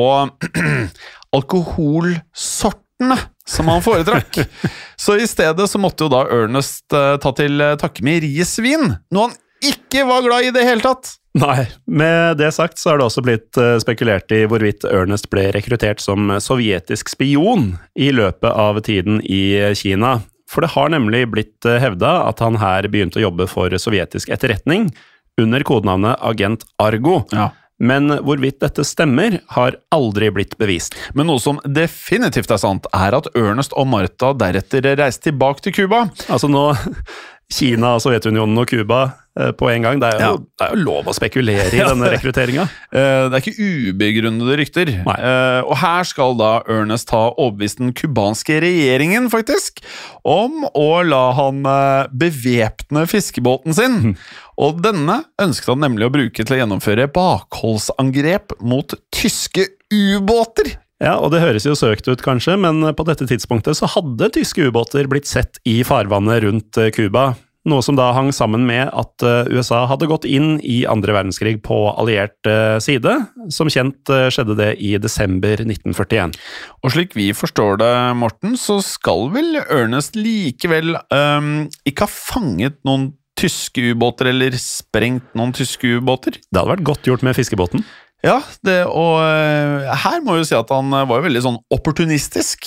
alkoholsortene som han foretrakk. Så i stedet så måtte jo da Ernest ta til takke med riesvin, noe han ikke var glad i det hele tatt. Nei, med det sagt så har det også blitt spekulert i hvorvidt Ernest ble rekruttert som sovjetisk spion i løpet av tiden i Kina. For det har nemlig blitt hevda at han her begynte å jobbe for sovjetisk etterretning under kodenavnet Agent Argo. Ja. Men hvorvidt dette stemmer, har aldri blitt bevist. Men noe som definitivt sant, at Ernest og Martha deretter reiste tilbake til Cuba. Altså nå, Kina, Sovjetunionen og Cuba på en gang, det er jo lov å spekulere i denne rekrutteringen. Det ikke ubegrunnede rykter. Og her skal da Ernest ha overbevist den kubanske regjeringen, faktisk, om å la han bevæpne fiskebåten sin. Og denne ønsket han nemlig å bruke til å gjennomføre bakholdsangrep mot tyske ubåter. Ja, og det høres jo søkt ut kanskje, men på dette tidspunktet så hadde tyske ubåter blitt sett i farvannet rundt Cuba. Noe som da hang sammen med at USA hadde gått inn i andre verdenskrig på alliert side. Som kjent skjedde det i desember 1941. Og slik vi forstår det, Morten, så skal vel Ernest likevel ikke ha fanget noen tyske ubåter, eller sprengt noen tyske ubåter? Det hadde vært godt gjort med fiskebåten. Ja, og her må jeg jo si at han var jo veldig sånn opportunistisk.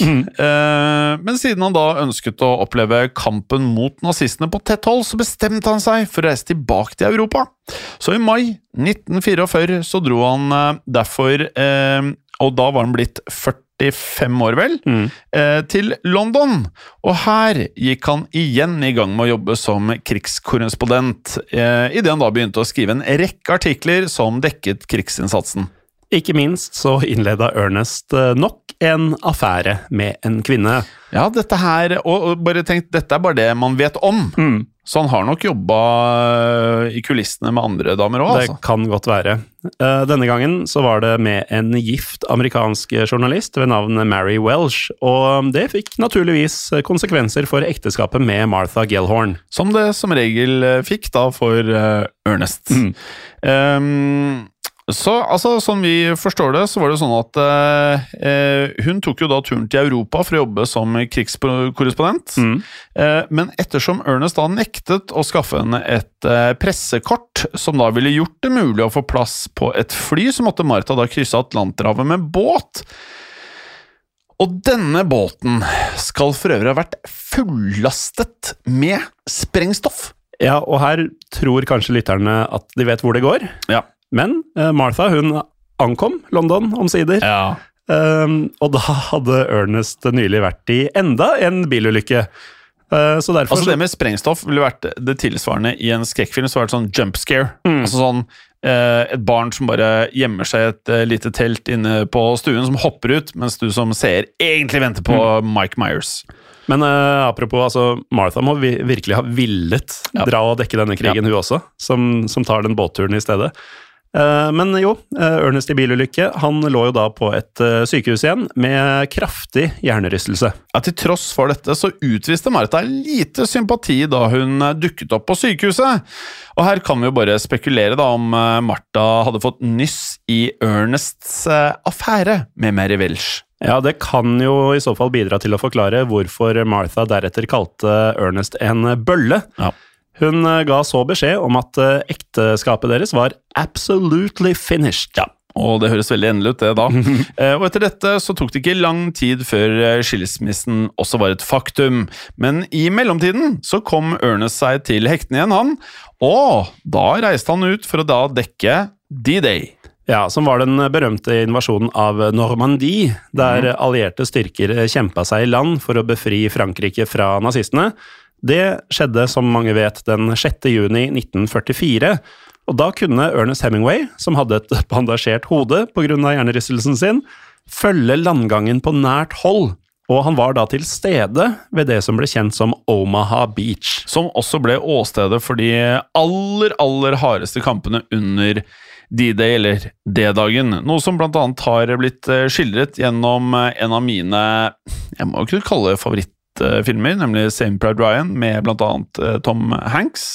Men siden han da ønsket å oppleve kampen mot nazistene på tett hold, så bestemte han seg for å reise tilbake til Europa. Så i mai 1944 så dro han derfor, og da var han blitt 45 år vel, til London. Og her gikk han igjen i gang med å jobbe som krigskorrespondent, i det han da begynte å skrive en rekke artikler som dekket krigsinnsatsen. Ikke minst så innledet Ernest nok en affære med en kvinne. Ja, dette her, og bare tenk, dette bare det man vet om. Så han har nok jobbet i kulissene med andre damer også, altså. Det kan godt være. Denne gangen så var det med en gift amerikansk journalist ved navn Mary Welsh, og det fikk naturligvis konsekvenser for ekteskapet med Martha Gellhorn. Som det som regel fikk da for Ernest. Så, altså, som vi forstår det, så var det sånn at hun tok jo da turen til Europa for å jobbe som krigskorrespondent. Men ettersom Ernest da nektet å skaffe henne et pressekort, som da ville gjort det mulig å få plass på et fly, så måtte Martha da krysse Atlanterhavet med båt. Og denne båten skal for øvrig ha vært fullastet med sprengstoff. Ja, og her tror kanskje lytterne at de vet hvor det går. Ja. Men Martha, hun ankom London omsider, og da hadde Ernest nylig vært i enda en bilulykke. Så derfor, altså det med sprengstoff ville vært det tilsvarende i en skrekkfilm, så var det sånn jump scare. Altså sånn et barn som bare gjemmer seg i et lite telt inne på stuen, som hopper ut, mens du som ser egentlig venter på Mike Myers. Men apropos, altså, Martha må virkelig ha villet dra og dekke denne krigen, hun også, som tar den båtturen i stedet. Men jo, Ernest i bilulykke, han lå jo da på et sykehus igjen med kraftig hjernerystelse. Ja, til tross for dette så utviste Martha lite sympati da hun dukket opp på sykehuset. Og her kan vi jo bare spekulere da om Martha hadde fått nyss i Ernests affære med Mary Welsh. Ja, det kan jo i så fall bidra til å forklare hvorfor Martha deretter kalte Ernest en bølle. Ja. Hun ga så beskjed om at ekteskapet deres var absolutely finished. Ja, og det høres veldig endelig ut det da. Og etter dette så tok det ikke lang tid før skilsmissen også var et faktum. Men i mellomtiden så kom Ernest seg til hektene igjen han, og da reiste han ut for å da dekke D-Day. Ja, som var den berømte invasjonen av Normandie, der allierte styrker kjempet seg i land for å befri Frankrike fra nazistene. Det skjedde, som mange vet, den 6. juni 1944, og da kunne Ernest Hemingway, som hadde et bandasjert hode på grunn av hjernerystelsen sin, følge landgangen på nært hold, og han var da til stede ved det som ble kjent som Omaha Beach. Som også ble åstedet for de aller hardeste kampene under D-Day, eller D-dagen, noe som blant annet har blitt skildret gjennom en av mine, jeg må jo ikke kalle det favorittfilmer, nemlig Saving Private Ryan, med blant annet Tom Hanks.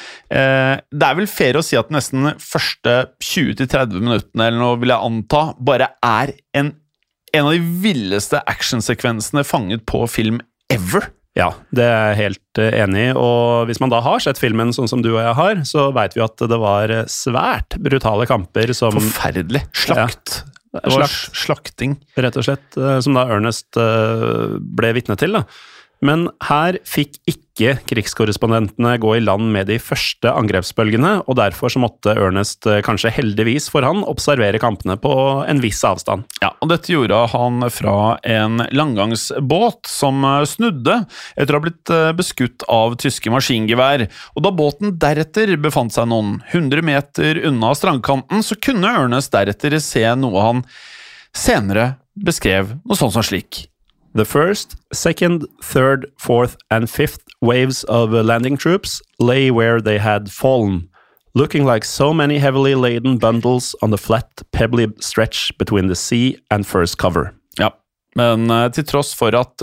Det er vel fair å si at nesten første 20-30 minuttene, eller noe vil jeg anta, bare er en av de villeste actionsekvensene fanget på film ever. Ja, det er jeg helt enig i, og hvis man da har sett filmen sånn som du og jeg har, så vet vi at det var svært brutale kamper som... Forferdelig. Slakt. Ja. Det var slakting. Rett og slett, som da Ernest ble vitne til da. Men her fikk ikke krigskorrespondentene gå i land med de første angrepsbølgene, og derfor så måtte Ernest, kanskje heldigvis for han, observere kampene på en viss avstand. Ja, og dette gjorde han fra en langgangsbåt som snudde etter å ha blitt beskutt av tyske maskingevær. Og da båten deretter befant seg noen 100 meter unna strandkanten, så kunne Ernest deretter se noe han senere beskrev noe sånn som slik. The first, second, third, fourth, and fifth waves of landing troops lay where they had fallen, looking like so many heavily laden bundles on the flat, pebbly stretch between the sea and first cover. Ja, men til tross for at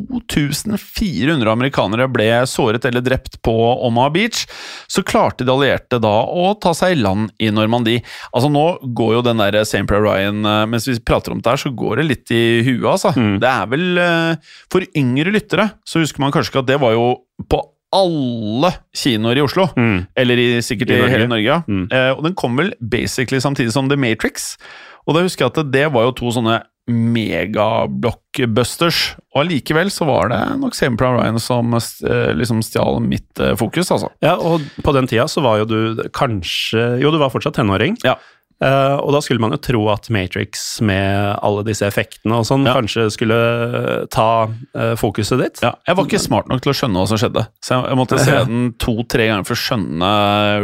2400 amerikanere ble såret eller drept på Omaha Beach, så klarte de allierte da å ta seg i land i Normandie. Altså nå går jo den der St. Ryan, mens vi prater om det her, så går det litt i huet, altså. Det er vel, for yngre lyttere, så husker man kanskje ikke at det var jo på alle kinoer i Oslo, eller sikkert i hele Norge, og den kom vel basically samtidig som The Matrix, og da husker jeg at det var jo to sånne mega-blockbusters, og allikevel så var det nok St. Ryan som liksom stjal mitt fokus, altså. Ja, og på den tida så var jo du kanskje, jo du var fortsatt tenåring, ja. Og da skulle man jo tro at Matrix med alle disse effektene og sånn, kanskje skulle ta fokuset ditt. Ja, jeg var ikke smart nok til å skjønne hva som skjedde, så jeg måtte se den 2-3 ganger for å skjønne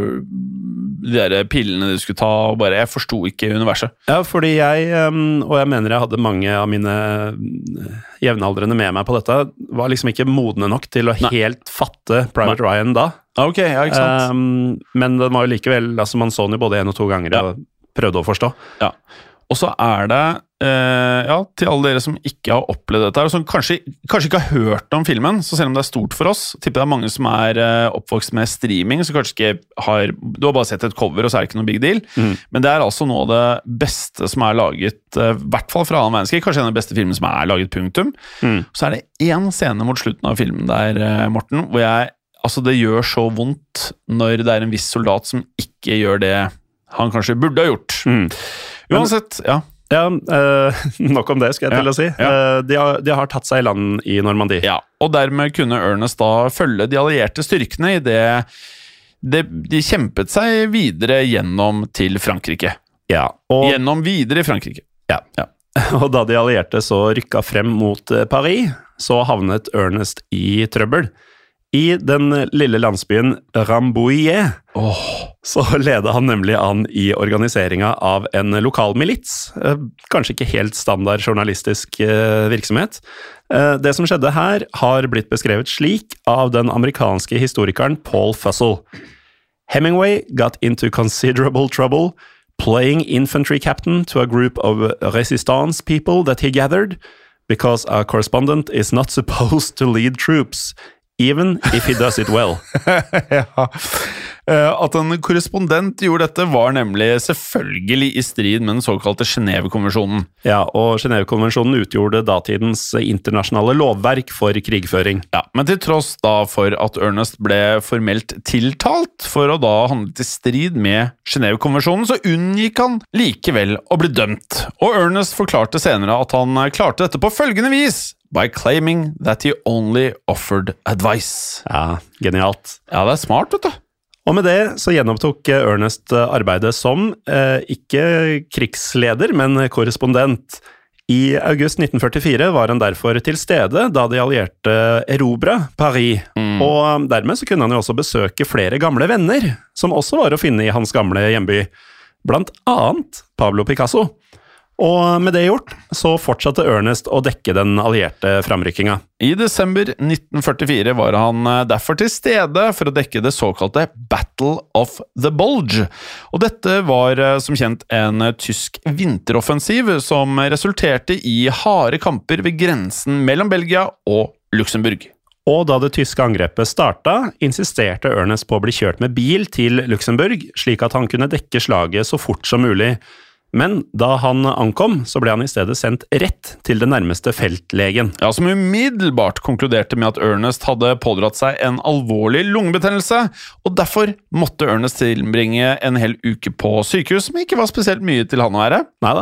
de der pillene du skulle ta, og bare, jeg forstod ikke universet. Ja, fordi og jeg mener jeg hadde mange av mine jevnaldrende med meg på dette, var liksom ikke modne nok til å helt fatte Private Ryan da. Ok, ja, ikke sant. Men det var jo likevel, altså man så den jo både 1 og 2 ganger, og prøvde å forstå. Ja, og så er det, til alle dere som ikke har opplevd dette, og som kanskje ikke har hørt om filmen, så selv om det er stort for oss, tipper det er mange som er oppvokst med streaming, så kanskje ikke har, du har bare sett et cover, og så er det ikke noe big deal, men det er altså noe av det beste som er laget, i hvert fall fra 2. verdenskrig, kanskje en av de beste filmene som er laget, punktum. Så er det en scene mot slutten av filmen der, Morten, hvor altså det gjør så vondt når det er en viss soldat som ikke gjør det han kanskje burde ha gjort. Uansett, ja. Ja, nok om det skal jeg til å si. De har tatt seg i land i Normandie. Ja, og dermed kunne Ernest da følge de allierte styrkene i det de kjempet seg videre gjennom til Frankrike. Ja, gjennom videre i Frankrike. Ja. Og da de allierte så rykket frem mot Paris, så havnet Ernest i trøbbel. I den lille landsbyen Rambouillet så ledet han nemlig an i organiseringen av en lokal milits. Kanskje ikke helt standard journalistisk virksomhet. Det som skjedde her har blitt beskrevet slik av den amerikanske historikeren Paul Fussell. Hemingway got into considerable trouble playing infantry captain to a group of resistance people that he gathered because a correspondent is not supposed to lead troops. Even if he does it well. Ja. At en korrespondent gjorde dette var nemlig selvfølgelig i strid med den såkalte Genève-konvensjonen. Ja, og Genève-konvensjonen utgjorde datidens internasjonale lovverk for krigføring. Ja, men til tross da for at Ernest ble formelt tiltalt for å da handle til strid med Genève-konvensjonen, så unngikk han likevel å bli dømt. Og Ernest forklarte senere at han klarte dette på følgende vis: by claiming that he only offered advice. Ja, genialt. Ja, det er smart, vet du. Og med det så gjenopptok Ernest arbeidet som, ikke krigsleder, men korrespondent. I august 1944 var han derfor til stede da de allierte erobret Paris. Og dermed så kunne han jo også besøke flere gamle venner, som også var å finne i hans gamle hjemby. Blant annet Pablo Picasso. Og med det gjort, så fortsatte Ernest å dekke den allierte framrykkinga. I desember 1944 var han derfor til stede for å dekke det såkalte Battle of the Bulge. Og dette var som kjent en tysk vinteroffensiv som resulterte i harde kamper ved grensen mellom Belgia og Luxembourg. Og da det tyske angrepet startet, insisterte Ernest på å bli kjørt med bil til Luxembourg, slik at han kunne dekke slaget så fort som mulig. Men da han ankom, så ble han i stedet sendt rett til det nærmeste feltlegen. Ja, som umiddelbart konkluderte med at Ernest hadde pådratt seg en alvorlig lungebetennelse, og derfor måtte Ernest tilbringe en hel uke på sykehus, som ikke var spesielt mye til han å være. Neida.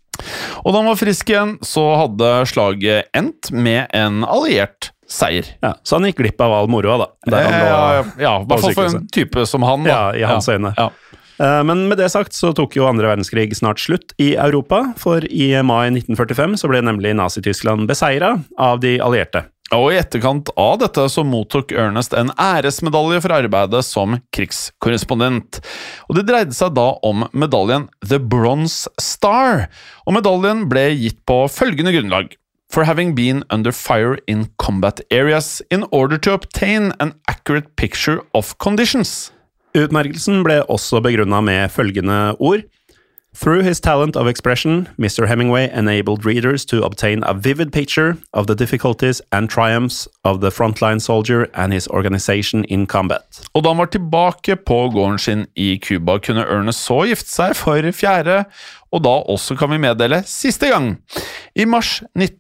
Og da han var frisk igjen, så hadde slaget endt med en alliert seier. Ja, så han gikk glipp av all moroa da. Der han lå ja, i hvert fall for en type som han da. Ja, i hans øyne. Ja. Men med det sagt så tok jo andre verdenskrig snart slutt i Europa, for i mai 1945 så ble nemlig Nazi-Tyskland beseiret av de allierte. Og i etterkant av dette så mottok Ernest en æresmedalje for arbeidet som krigskorrespondent. Og det dreide seg da om medaljen The Bronze Star, og medaljen ble gitt på følgende grunnlag: For having been under fire in combat areas in order to obtain an accurate picture of conditions. Utmerkelsen ble også begrunnet med følgende ord: Through his talent of expression, Mr. Hemingway enabled readers to obtain a vivid picture of the difficulties and triumphs of the frontline soldier and his organization in combat. Og da han var tilbake på gården sin i Cuba, kunne Ernest så gifte seg for fjerde, og da også kan vi meddele siste gang. I mars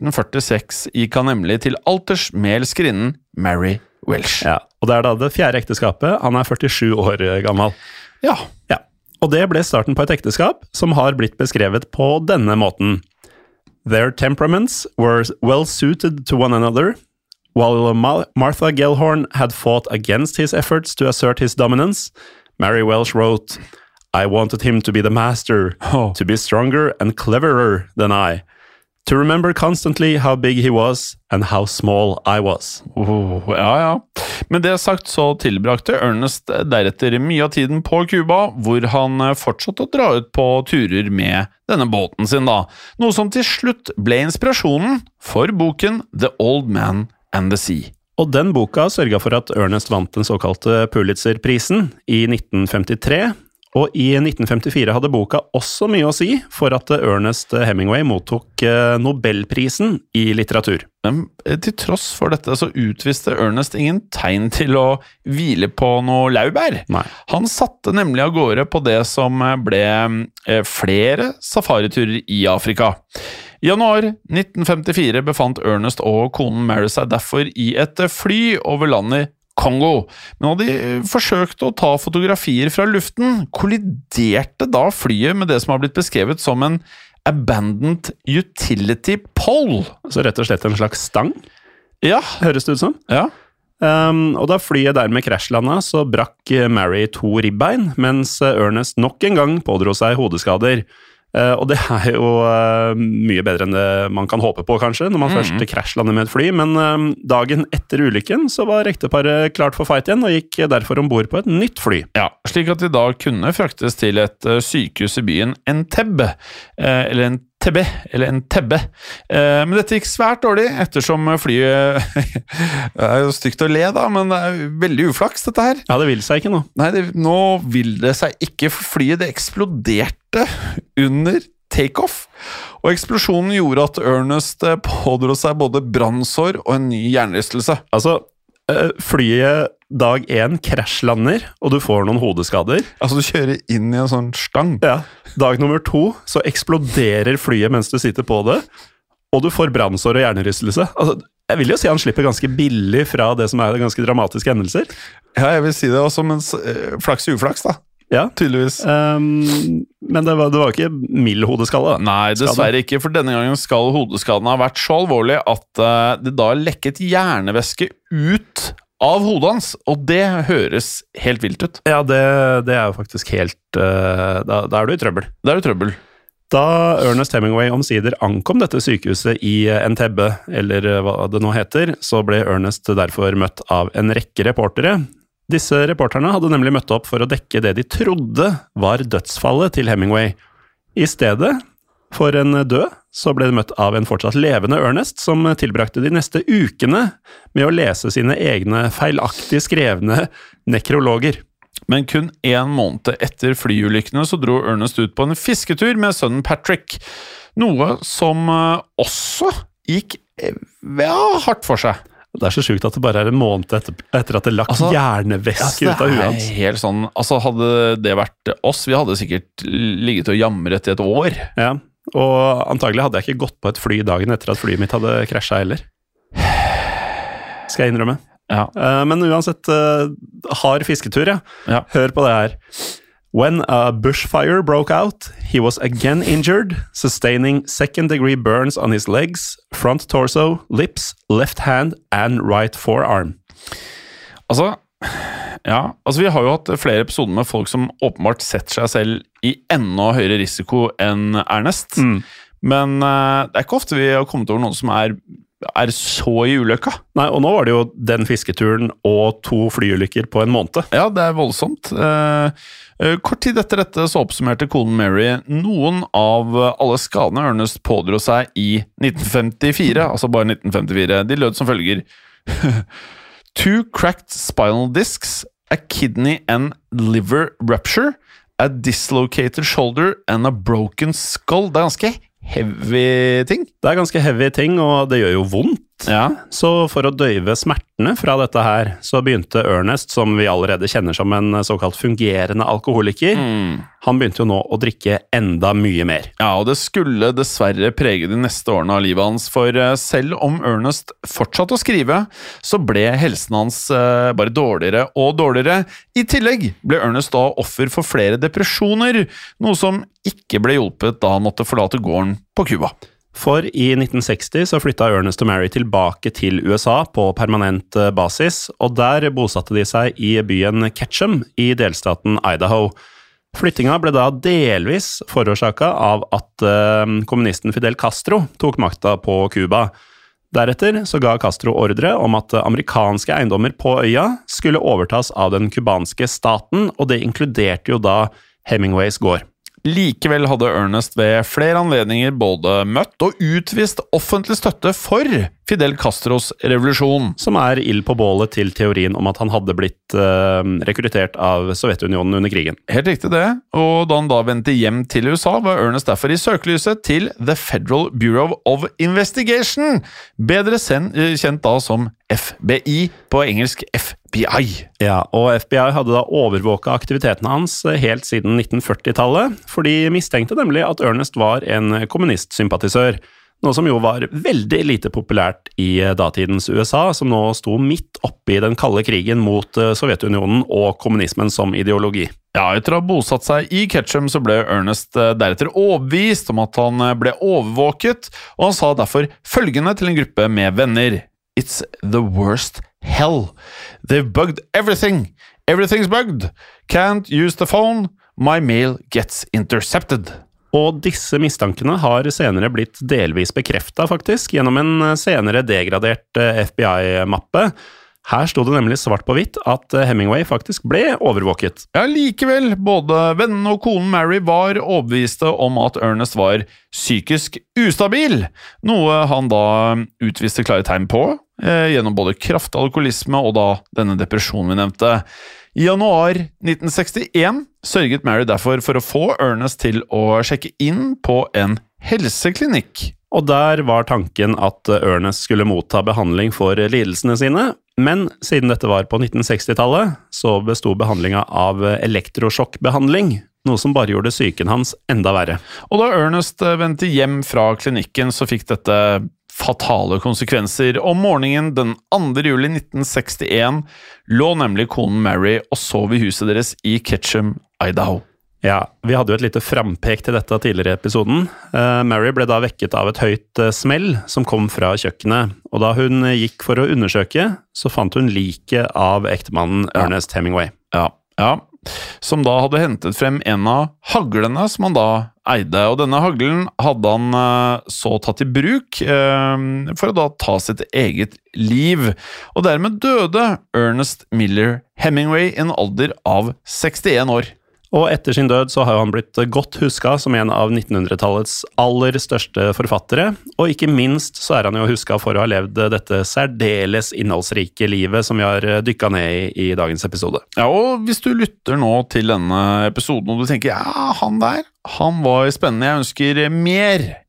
1946 gikk han nemlig til alters med elskerinnen Mary Welsh. Ja, og det er da det fjerde ekteskapet. Han er 47 år gammel. Ja. Ja. Og det ble starten på et ekteskap som har blitt beskrevet på denne måten. Their temperaments were well suited to one another. While Martha Gellhorn had fought against his efforts to assert his dominance, Mary Welsh wrote, I wanted him to be the master, to be stronger and cleverer than I, to remember constantly how big he was and how small I was. Ja. Med det sagt så tilbrakte Ernest deretter mye av tiden på Cuba, hvor han fortsatte å dra ut på turer med denne båten sin da, noe som til slutt ble inspirasjonen for boken The Old Man and the Sea. Og den boka sørget for at Ernest vant den såkalte Pulitzer-prisen i 1953, og i 1954 hadde boka også mye å si for at Ernest Hemingway mottok Nobelprisen i litteratur. Men til tross for dette så utviste Ernest ingen tegn til å hvile på noe laurbær. Nei. Han satte nemlig av gårde på det som ble flere safariturer i Afrika. I januar 1954 befant Ernest og konen Mary seg derfor i et fly over landet Kongo, men da de forsøkte å ta fotografier fra luften, kolliderte da flyet med det som har blitt beskrevet som en abandoned utility pole. Så rett og slett en slags stang? Ja. Høres det ut som? Ja. Og da flyet dermed krasjlandet, så brakk Mary 2 ribbein, mens Ernest nok en gang pådro seg hodeskader. Og det er jo mye bedre enn det man kan håpe på, kanskje, når man først krasjlander med et fly, men dagen etter ulykken så var ekteparet klart for fight igjen, og gikk derfor ombord på et nytt fly. Ja, slik at de da kunne fraktes til et sykehus i byen Entebbe, eller Entebbe. Men dette gikk svært dårlig, ettersom flyet det er jo stygt å le da, men det er veldig uflaks dette her. Ja, det vil seg ikke nå. Nei, nå vil det seg ikke, for flyet det eksploderte under takeoff, og eksplosjonen gjorde at Ernest pådro seg både brannsår og en ny hjernerystelse. Altså, flyet dag 1 krasjlander, og du får noen hodeskader. Altså, du kjører inn i en sånn stang. Ja. Dag nummer 2 så eksploderer flyet mens du sitter på det, og du får brannsår og hjernerystelse. Altså, jeg vil jo si han slipper ganske billig fra det som er ganske dramatiske hendelser. Ja, jeg vil si det også, men flaks i uflaks da. Ja, tydeligvis. Men det var ikke mild hodeskalle. Nei, dessverre ikke, for denne gangen skal hodeskaden ha vært så alvorlig at det da lekket hjernevæske ut av hodet hans, og det høres helt vilt ut. Ja, det er jo faktisk helt da er du i trøbbel. Da Ernest Hemingway omsider ankom dette sykehuset i Entebbe, eller hva det nå heter, så ble Ernest derfor møtt av en rekke reportere. Disse reporterne hadde nemlig møtt opp for å dekke det de trodde var dødsfallet til Hemingway. I stedet for en død, så ble de møtt av en fortsatt levende Ernest, som tilbrakte de neste ukene med å lese sine egne feilaktig skrevne nekrologer. Men kun 1 måned etter flyulykkene så dro Ernest ut på en fisketur med sønnen Patrick, noe som også gikk hardt for seg. Det så sjukt at det bare en måned etter at det lagt hjernevæske ut av huet hans. Helt sånn, hadde det vært oss, vi hadde sikkert ligget og jamret i et år. Ja, og antagelig hadde jeg ikke gått på et fly dagen etter at flyet mitt hadde krasjet heller. Skal jeg innrømme. Ja. Men uansett, hard fisketur, ja. Hør på det her. When a bushfire broke out, he was again injured, sustaining second-degree burns on his legs, front torso, lips, left hand and right forearm. Vi har jo hatt flere episoder med folk som åpenbart setter seg selv i enda høyere risiko enn Ernest. Men det ikke ofte vi har kommet over noen som er så i ulykka. Nei, og nå var det jo den fisketuren og 2 flyulykker på en måned. Ja, det voldsomt. Kort tid etter dette så oppsummerte konen Mary noen av alle skadene Ernest pådro seg i 1954, altså bare 1954. De lød som følger. 2 cracked spinal discs, a kidney and liver rupture, a dislocated shoulder and a broken skull. Det ganske heavy ting. Det ganske heavy ting, og det gjør jo vondt. Ja. Så for å døyve smertene fra dette her, så begynte Ernest, som vi allerede kjenner som en såkalt fungerende alkoholiker, han begynte jo nå å drikke enda mye mer. Ja, og det skulle dessverre prege de neste årene av livet hans, for selv om Ernest fortsatte å skrive, så ble helsen hans bare dårligere og dårligere. I tillegg ble Ernest da offer for flere depresjoner, noe som ikke ble hjulpet da han måtte forlate gården på Cuba. For i 1960 så flyttet Ernest og Mary tilbake til USA på permanent basis, og der bosatte de seg i byen Ketchum i delstaten Idaho. Flyttinga ble da delvis forårsaket av at kommunisten Fidel Castro tok makta på Cuba. Deretter så ga Castro ordre om at amerikanske eiendommer på øya skulle overtas av den kubanske staten, og det inkluderte jo da Hemingways gård. Likevel hadde Ernest ved flere anledninger både møtt og utvist offentlig støtte for Fidel Castros revolusjon. Som ild på bålet til teorien om at han hadde blitt rekruttert av Sovjetunionen under krigen. Helt riktig det, og da han da vendte hjem til USA, var Ernest derfor i søkelyset til The Federal Bureau of Investigation, bedre kjent da som FBI, på engelsk FBI. Ja, og FBI hadde da overvåket aktivitetene hans helt siden 1940-tallet, for de mistenkte nemlig at Ernest var en kommunistsympatisør, noe som jo var veldig lite populært i datidens USA, som nå sto midt oppe i den kalde krigen mot Sovjetunionen og kommunismen som ideologi. Ja, etter å ha bosatt seg i Ketchum så ble Ernest deretter overbevist om at han ble overvåket, og han sa derfor følgende til en gruppe med venner. It's the worst hell. They've bugged everything. Everything's bugged. Can't use the phone. My mail gets intercepted. Og disse mistankene har senere blitt delvis bekreftet faktisk, gjennom en senere degradert FBI-mappe. Her stod det nemlig svart på hvitt at Hemingway faktisk ble overvåket. Ja, likevel, både vennen og konen Mary var overbeviste om at Ernest var psykisk ustabil, noe han da utviste klare tegn på, gjennom både kraftig alkoholisme og da denne depresjonen vi nevnte. I januar 1961 sørget Mary derfor for å få Ernest til å sjekke inn på en helseklinikk. Og der var tanken at Ernest skulle motta behandling for lidelsene sine, men siden dette var på 1960-tallet, så bestod behandlinga av elektrosjokkbehandling, noe som bare gjorde syken hans enda verre. Og da Ernest vendte hjem fra klinikken, så fikk dette fatale konsekvenser. Om morgenen den 2. juli 1961 lå nemlig konen Mary og sov i huset deres i Ketchum, Idaho. Ja, vi hadde jo et lite frampek til dette tidligere i episoden. Mary ble da vekket av et høyt smell som kom fra kjøkkenet, og da hun gikk for å undersøke, så fant hun liket av ektemannen Ernest Hemingway. Ja, som da hadde hentet frem en av haglene som han da eide, og denne haglen hadde han så tatt i bruk for å da ta sitt eget liv, og dermed døde Ernest Miller Hemingway i en alder av 61 år. Og etter sin død så har han blitt godt husket som en av 1900-tallets aller største forfattere, og ikke minst så han jo husket for å ha levd dette særdeles innholdsrike livet som vi har dykket ned i dagens episode. Ja, og hvis du lytter nå til denne episoden og du tenker, ja, han der, han var spennende, jeg ønsker mer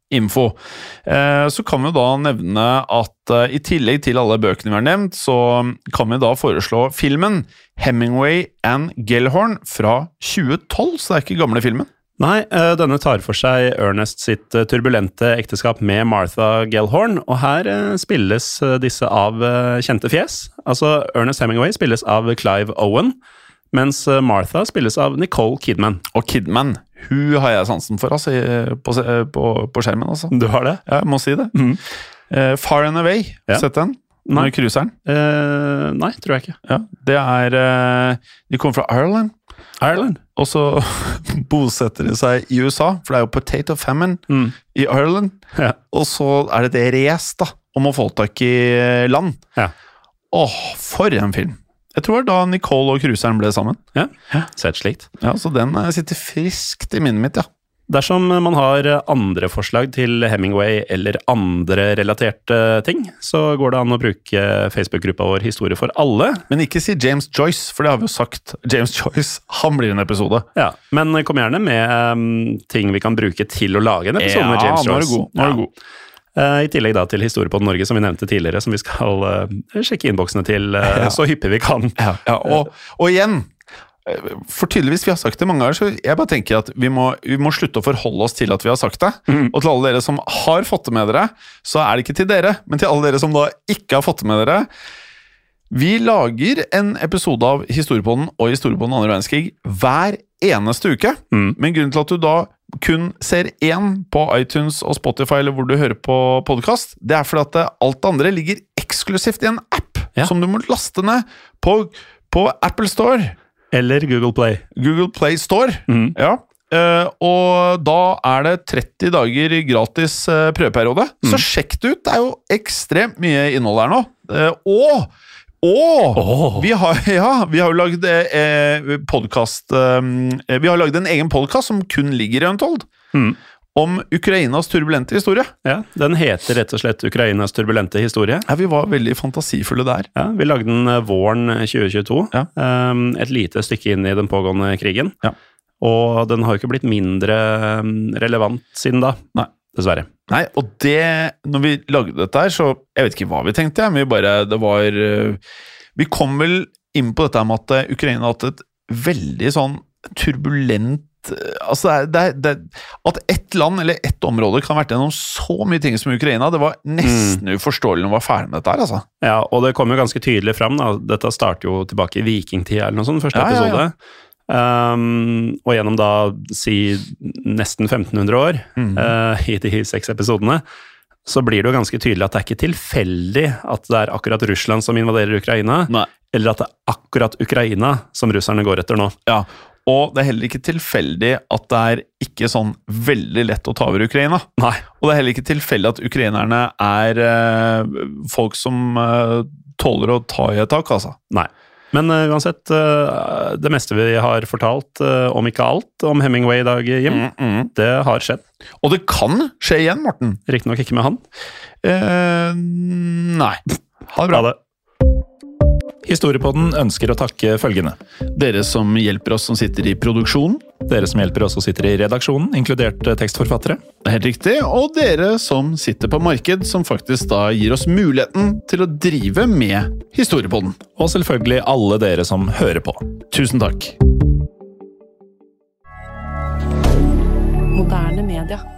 info. Så kan vi da nevne at i tillegg til alle bøkene vi har nevnt, så kan vi da foreslå filmen Hemingway and Gellhorn fra 2012, så det er ikke gamle filmen. Nei, denne tar for seg Ernest sitt turbulente ekteskap med Martha Gellhorn, og her spilles disse av kjente fjes. Altså, Ernest Hemingway spilles av Clive Owen, mens Martha spilles av Nicole Kidman. Og Kidman, hun har jeg sansen for, altså, på skjermen, altså. Du har det? Ja, jeg må si det. Far and Away, sett den? Med cruiseren? Nei, tror jeg ikke. Ja, det er, de kommer fra Ireland, og så bosetter de seg i USA, for det er jo potato famine i Ireland, og så er det race da, om å få tak i land. For en film! Jeg tror da Nicole og cruiseren ble sammen. Ja, sett slikt. Ja, så den sitter friskt i minnet mitt, ja. Dersom man har andre forslag til Hemingway eller andre relaterte ting, så går det an å bruke Facebook-gruppa vår Historie for alle. Men ikke si James Joyce, for det har vi jo sagt. James Joyce, han blir en episode. Ja, men kom gjerne med ting vi kan bruke til å lage en episode med James Joyce. Nå er du god. I tillegg da til Historiepodden Norge, som vi nevnte tidligere, som vi skal sjekke innboksene til så hyppig vi kan. Og igjen, for tydeligvis vi har sagt det mange ganger, så jeg bare tenker at vi må slutte å forholde oss til at vi har sagt det. Og til alle dere som har fått det med dere, så er det ikke til dere, men til alle dere som da ikke har fått det med dere. Vi lager en episode av Historiepodden og Historiepodden andre verdenskrig hver eneste uke, men grunnen til at du da kun ser én på iTunes og Spotify eller hvor du hører på podcast, det er fordi at alt det andre ligger eksklusivt i en app som du må laste ned på Apple Store. Eller Google Play. Google Play Store, og da er det 30 dager gratis prøveperiode. Så sjekk det ut, det er jo ekstremt mye innhold her nå. Vi har jo lagd podcast, vi har lagd en egen podcast som kun ligger i Untold, om Ukrainas turbulente historie. Ja, den heter rett og slett Ukrainas turbulente historie. Ja, vi var veldig fantasifulle der. Ja, vi lagde den våren 2022, et lite stykke inn i den pågående krigen, og den har jo ikke blitt mindre relevant siden da. Nei. Dessverre. Nei, og når vi lagde dette her, så jeg vet ikke hva vi tenkte, men vi kom vel inn på dette med at Ukraina har hatt et veldig sånn turbulent, altså at ett land eller ett område kan ha vært gjennom så mye ting som Ukraina, det var nesten uforståelig når vi var ferdig med dette her, altså. Ja, og det kom jo ganske tydelig frem da, dette startet jo tilbake i vikingtid eller noe sånt, første episode. Og gjennom da nesten 1500 år i de 6 episodene, så blir det jo ganske tydelig at det er ikke tilfeldig at det er akkurat Russland som invaderer Ukraina, eller at det er akkurat Ukraina som russerne går etter nå. Ja, og det er heller ikke tilfeldig at det er ikke sånn veldig lett å ta over Ukraina. Nei. Og det er heller ikke tilfeldig at ukrainerne er folk som tåler å ta i et tak, altså. Nei. Men uansett, det meste vi har fortalt, om ikke alt, om Hemingway i dag, Jim, det har skjedd. Og det kan skje igjen, Morten. Riktig nok ikke med han. Nei. Ha det bra. Ha det. Historiepodden ønsker å takke følgende. Dere som hjelper oss som sitter i produksjonen. Dere som hjelper oss som sitter i redaksjonen, inkludert tekstforfattere. Helt riktig, og dere som sitter på marked, som faktisk da gir oss muligheten til å drive med Historiepodden. Og selvfølgelig alle dere som hører på. Tusen takk. Moderne media.